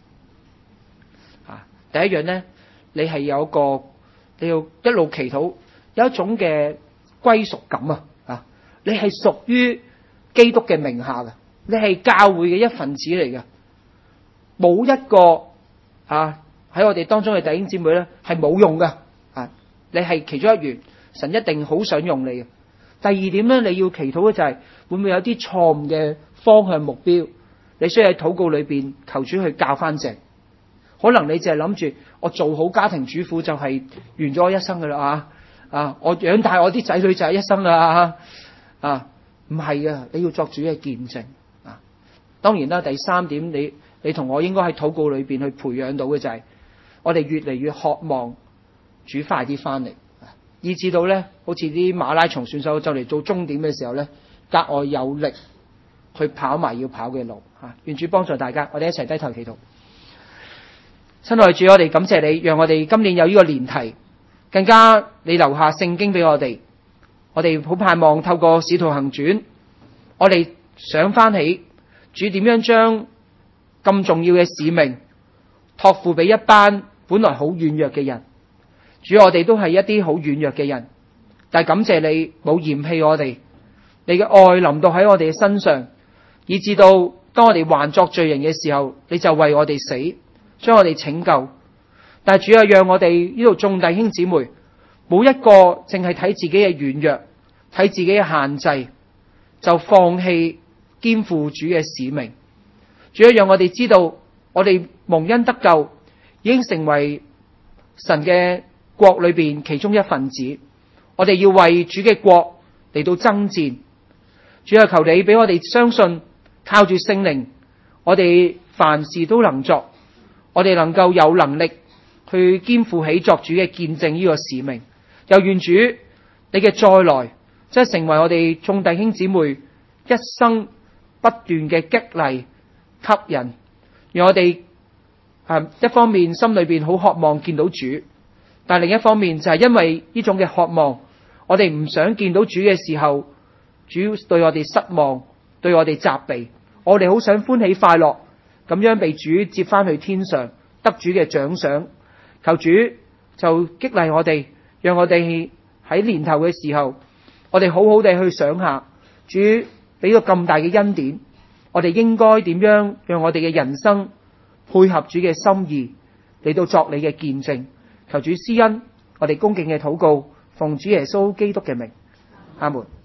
Speaker 1: 第一樣咧，你係有一個你要一路祈禱，有一種嘅歸屬感啊！啊，你係屬於基督嘅名下嘅，你係教會嘅一份子嚟嘅，冇一個啊喺我哋當中嘅弟兄姊妹咧係冇用嘅啊！你係其中一員，神一定好想用你嘅。第二點咧，你要祈禱嘅就係會唔會有啲錯誤嘅方向目標，你需要喺禱告裏邊求主去教翻正。可能你淨係諗住我做好家庭主婦就係完咗我一生噶啦啊！啊，我養大我啲仔女就係一生啦啊！唔係啊，你要作主嘅見證啊！當然啦，第三點你你同我應該喺禱告裏邊去培養到嘅就係我哋越嚟越渴望主快啲翻嚟，以至到咧好似啲馬拉松選手就嚟做終點嘅時候咧，格外有力去跑埋要跑嘅路嚇。願主幫助大家，我哋一齊低頭祈禱。親愛主，我哋感謝你，讓我哋今年有呢個年題，更加你留下聖經俾我哋，我哋好盼望透過使徒行傳，我哋想翻起主點樣將咁重要嘅使命託付俾一班本來好軟弱嘅人。主，我哋都係一啲好軟弱嘅人，但係感謝你冇嫌棄我哋，你嘅愛臨到喺我哋嘅身上，以至到當我哋還作罪人嘅時候，你就為我哋死，將我哋拯救。但係主啊，讓我哋呢度眾弟兄姊妹冇一個淨係睇自己嘅軟弱，睇自己嘅限制，就放棄肩負主嘅使命。主啊，讓我哋知道我哋蒙恩得救，已經成為神嘅國裏邊其中一份子。我哋要為主嘅國嚟到爭戰。主啊，求你俾我哋相信，靠住聖靈，我哋凡事都能作，我哋能夠有能力去肩負起作主嘅見證呢個使命。又願主你嘅再來，即係成為我哋眾弟兄姊妹一生不斷嘅激勵吸引，讓我哋啊一方面心裏邊好渴望見到主，但另一方面就係因為呢種嘅渴望，我哋唔想見到主嘅時候，主對我哋失望，對我哋責備，我哋好想歡喜快樂咁樣被主接翻去天上，得主嘅獎賞。求主就激勵我哋，讓我哋喺年頭嘅時候，我哋好好地去想下主俾個咁大嘅恩典，我哋應該點樣讓我哋嘅人生配合主嘅心意嚟到作你嘅見證。求主施恩，我哋恭敬嘅禱告，奉主耶穌基督嘅名，阿門。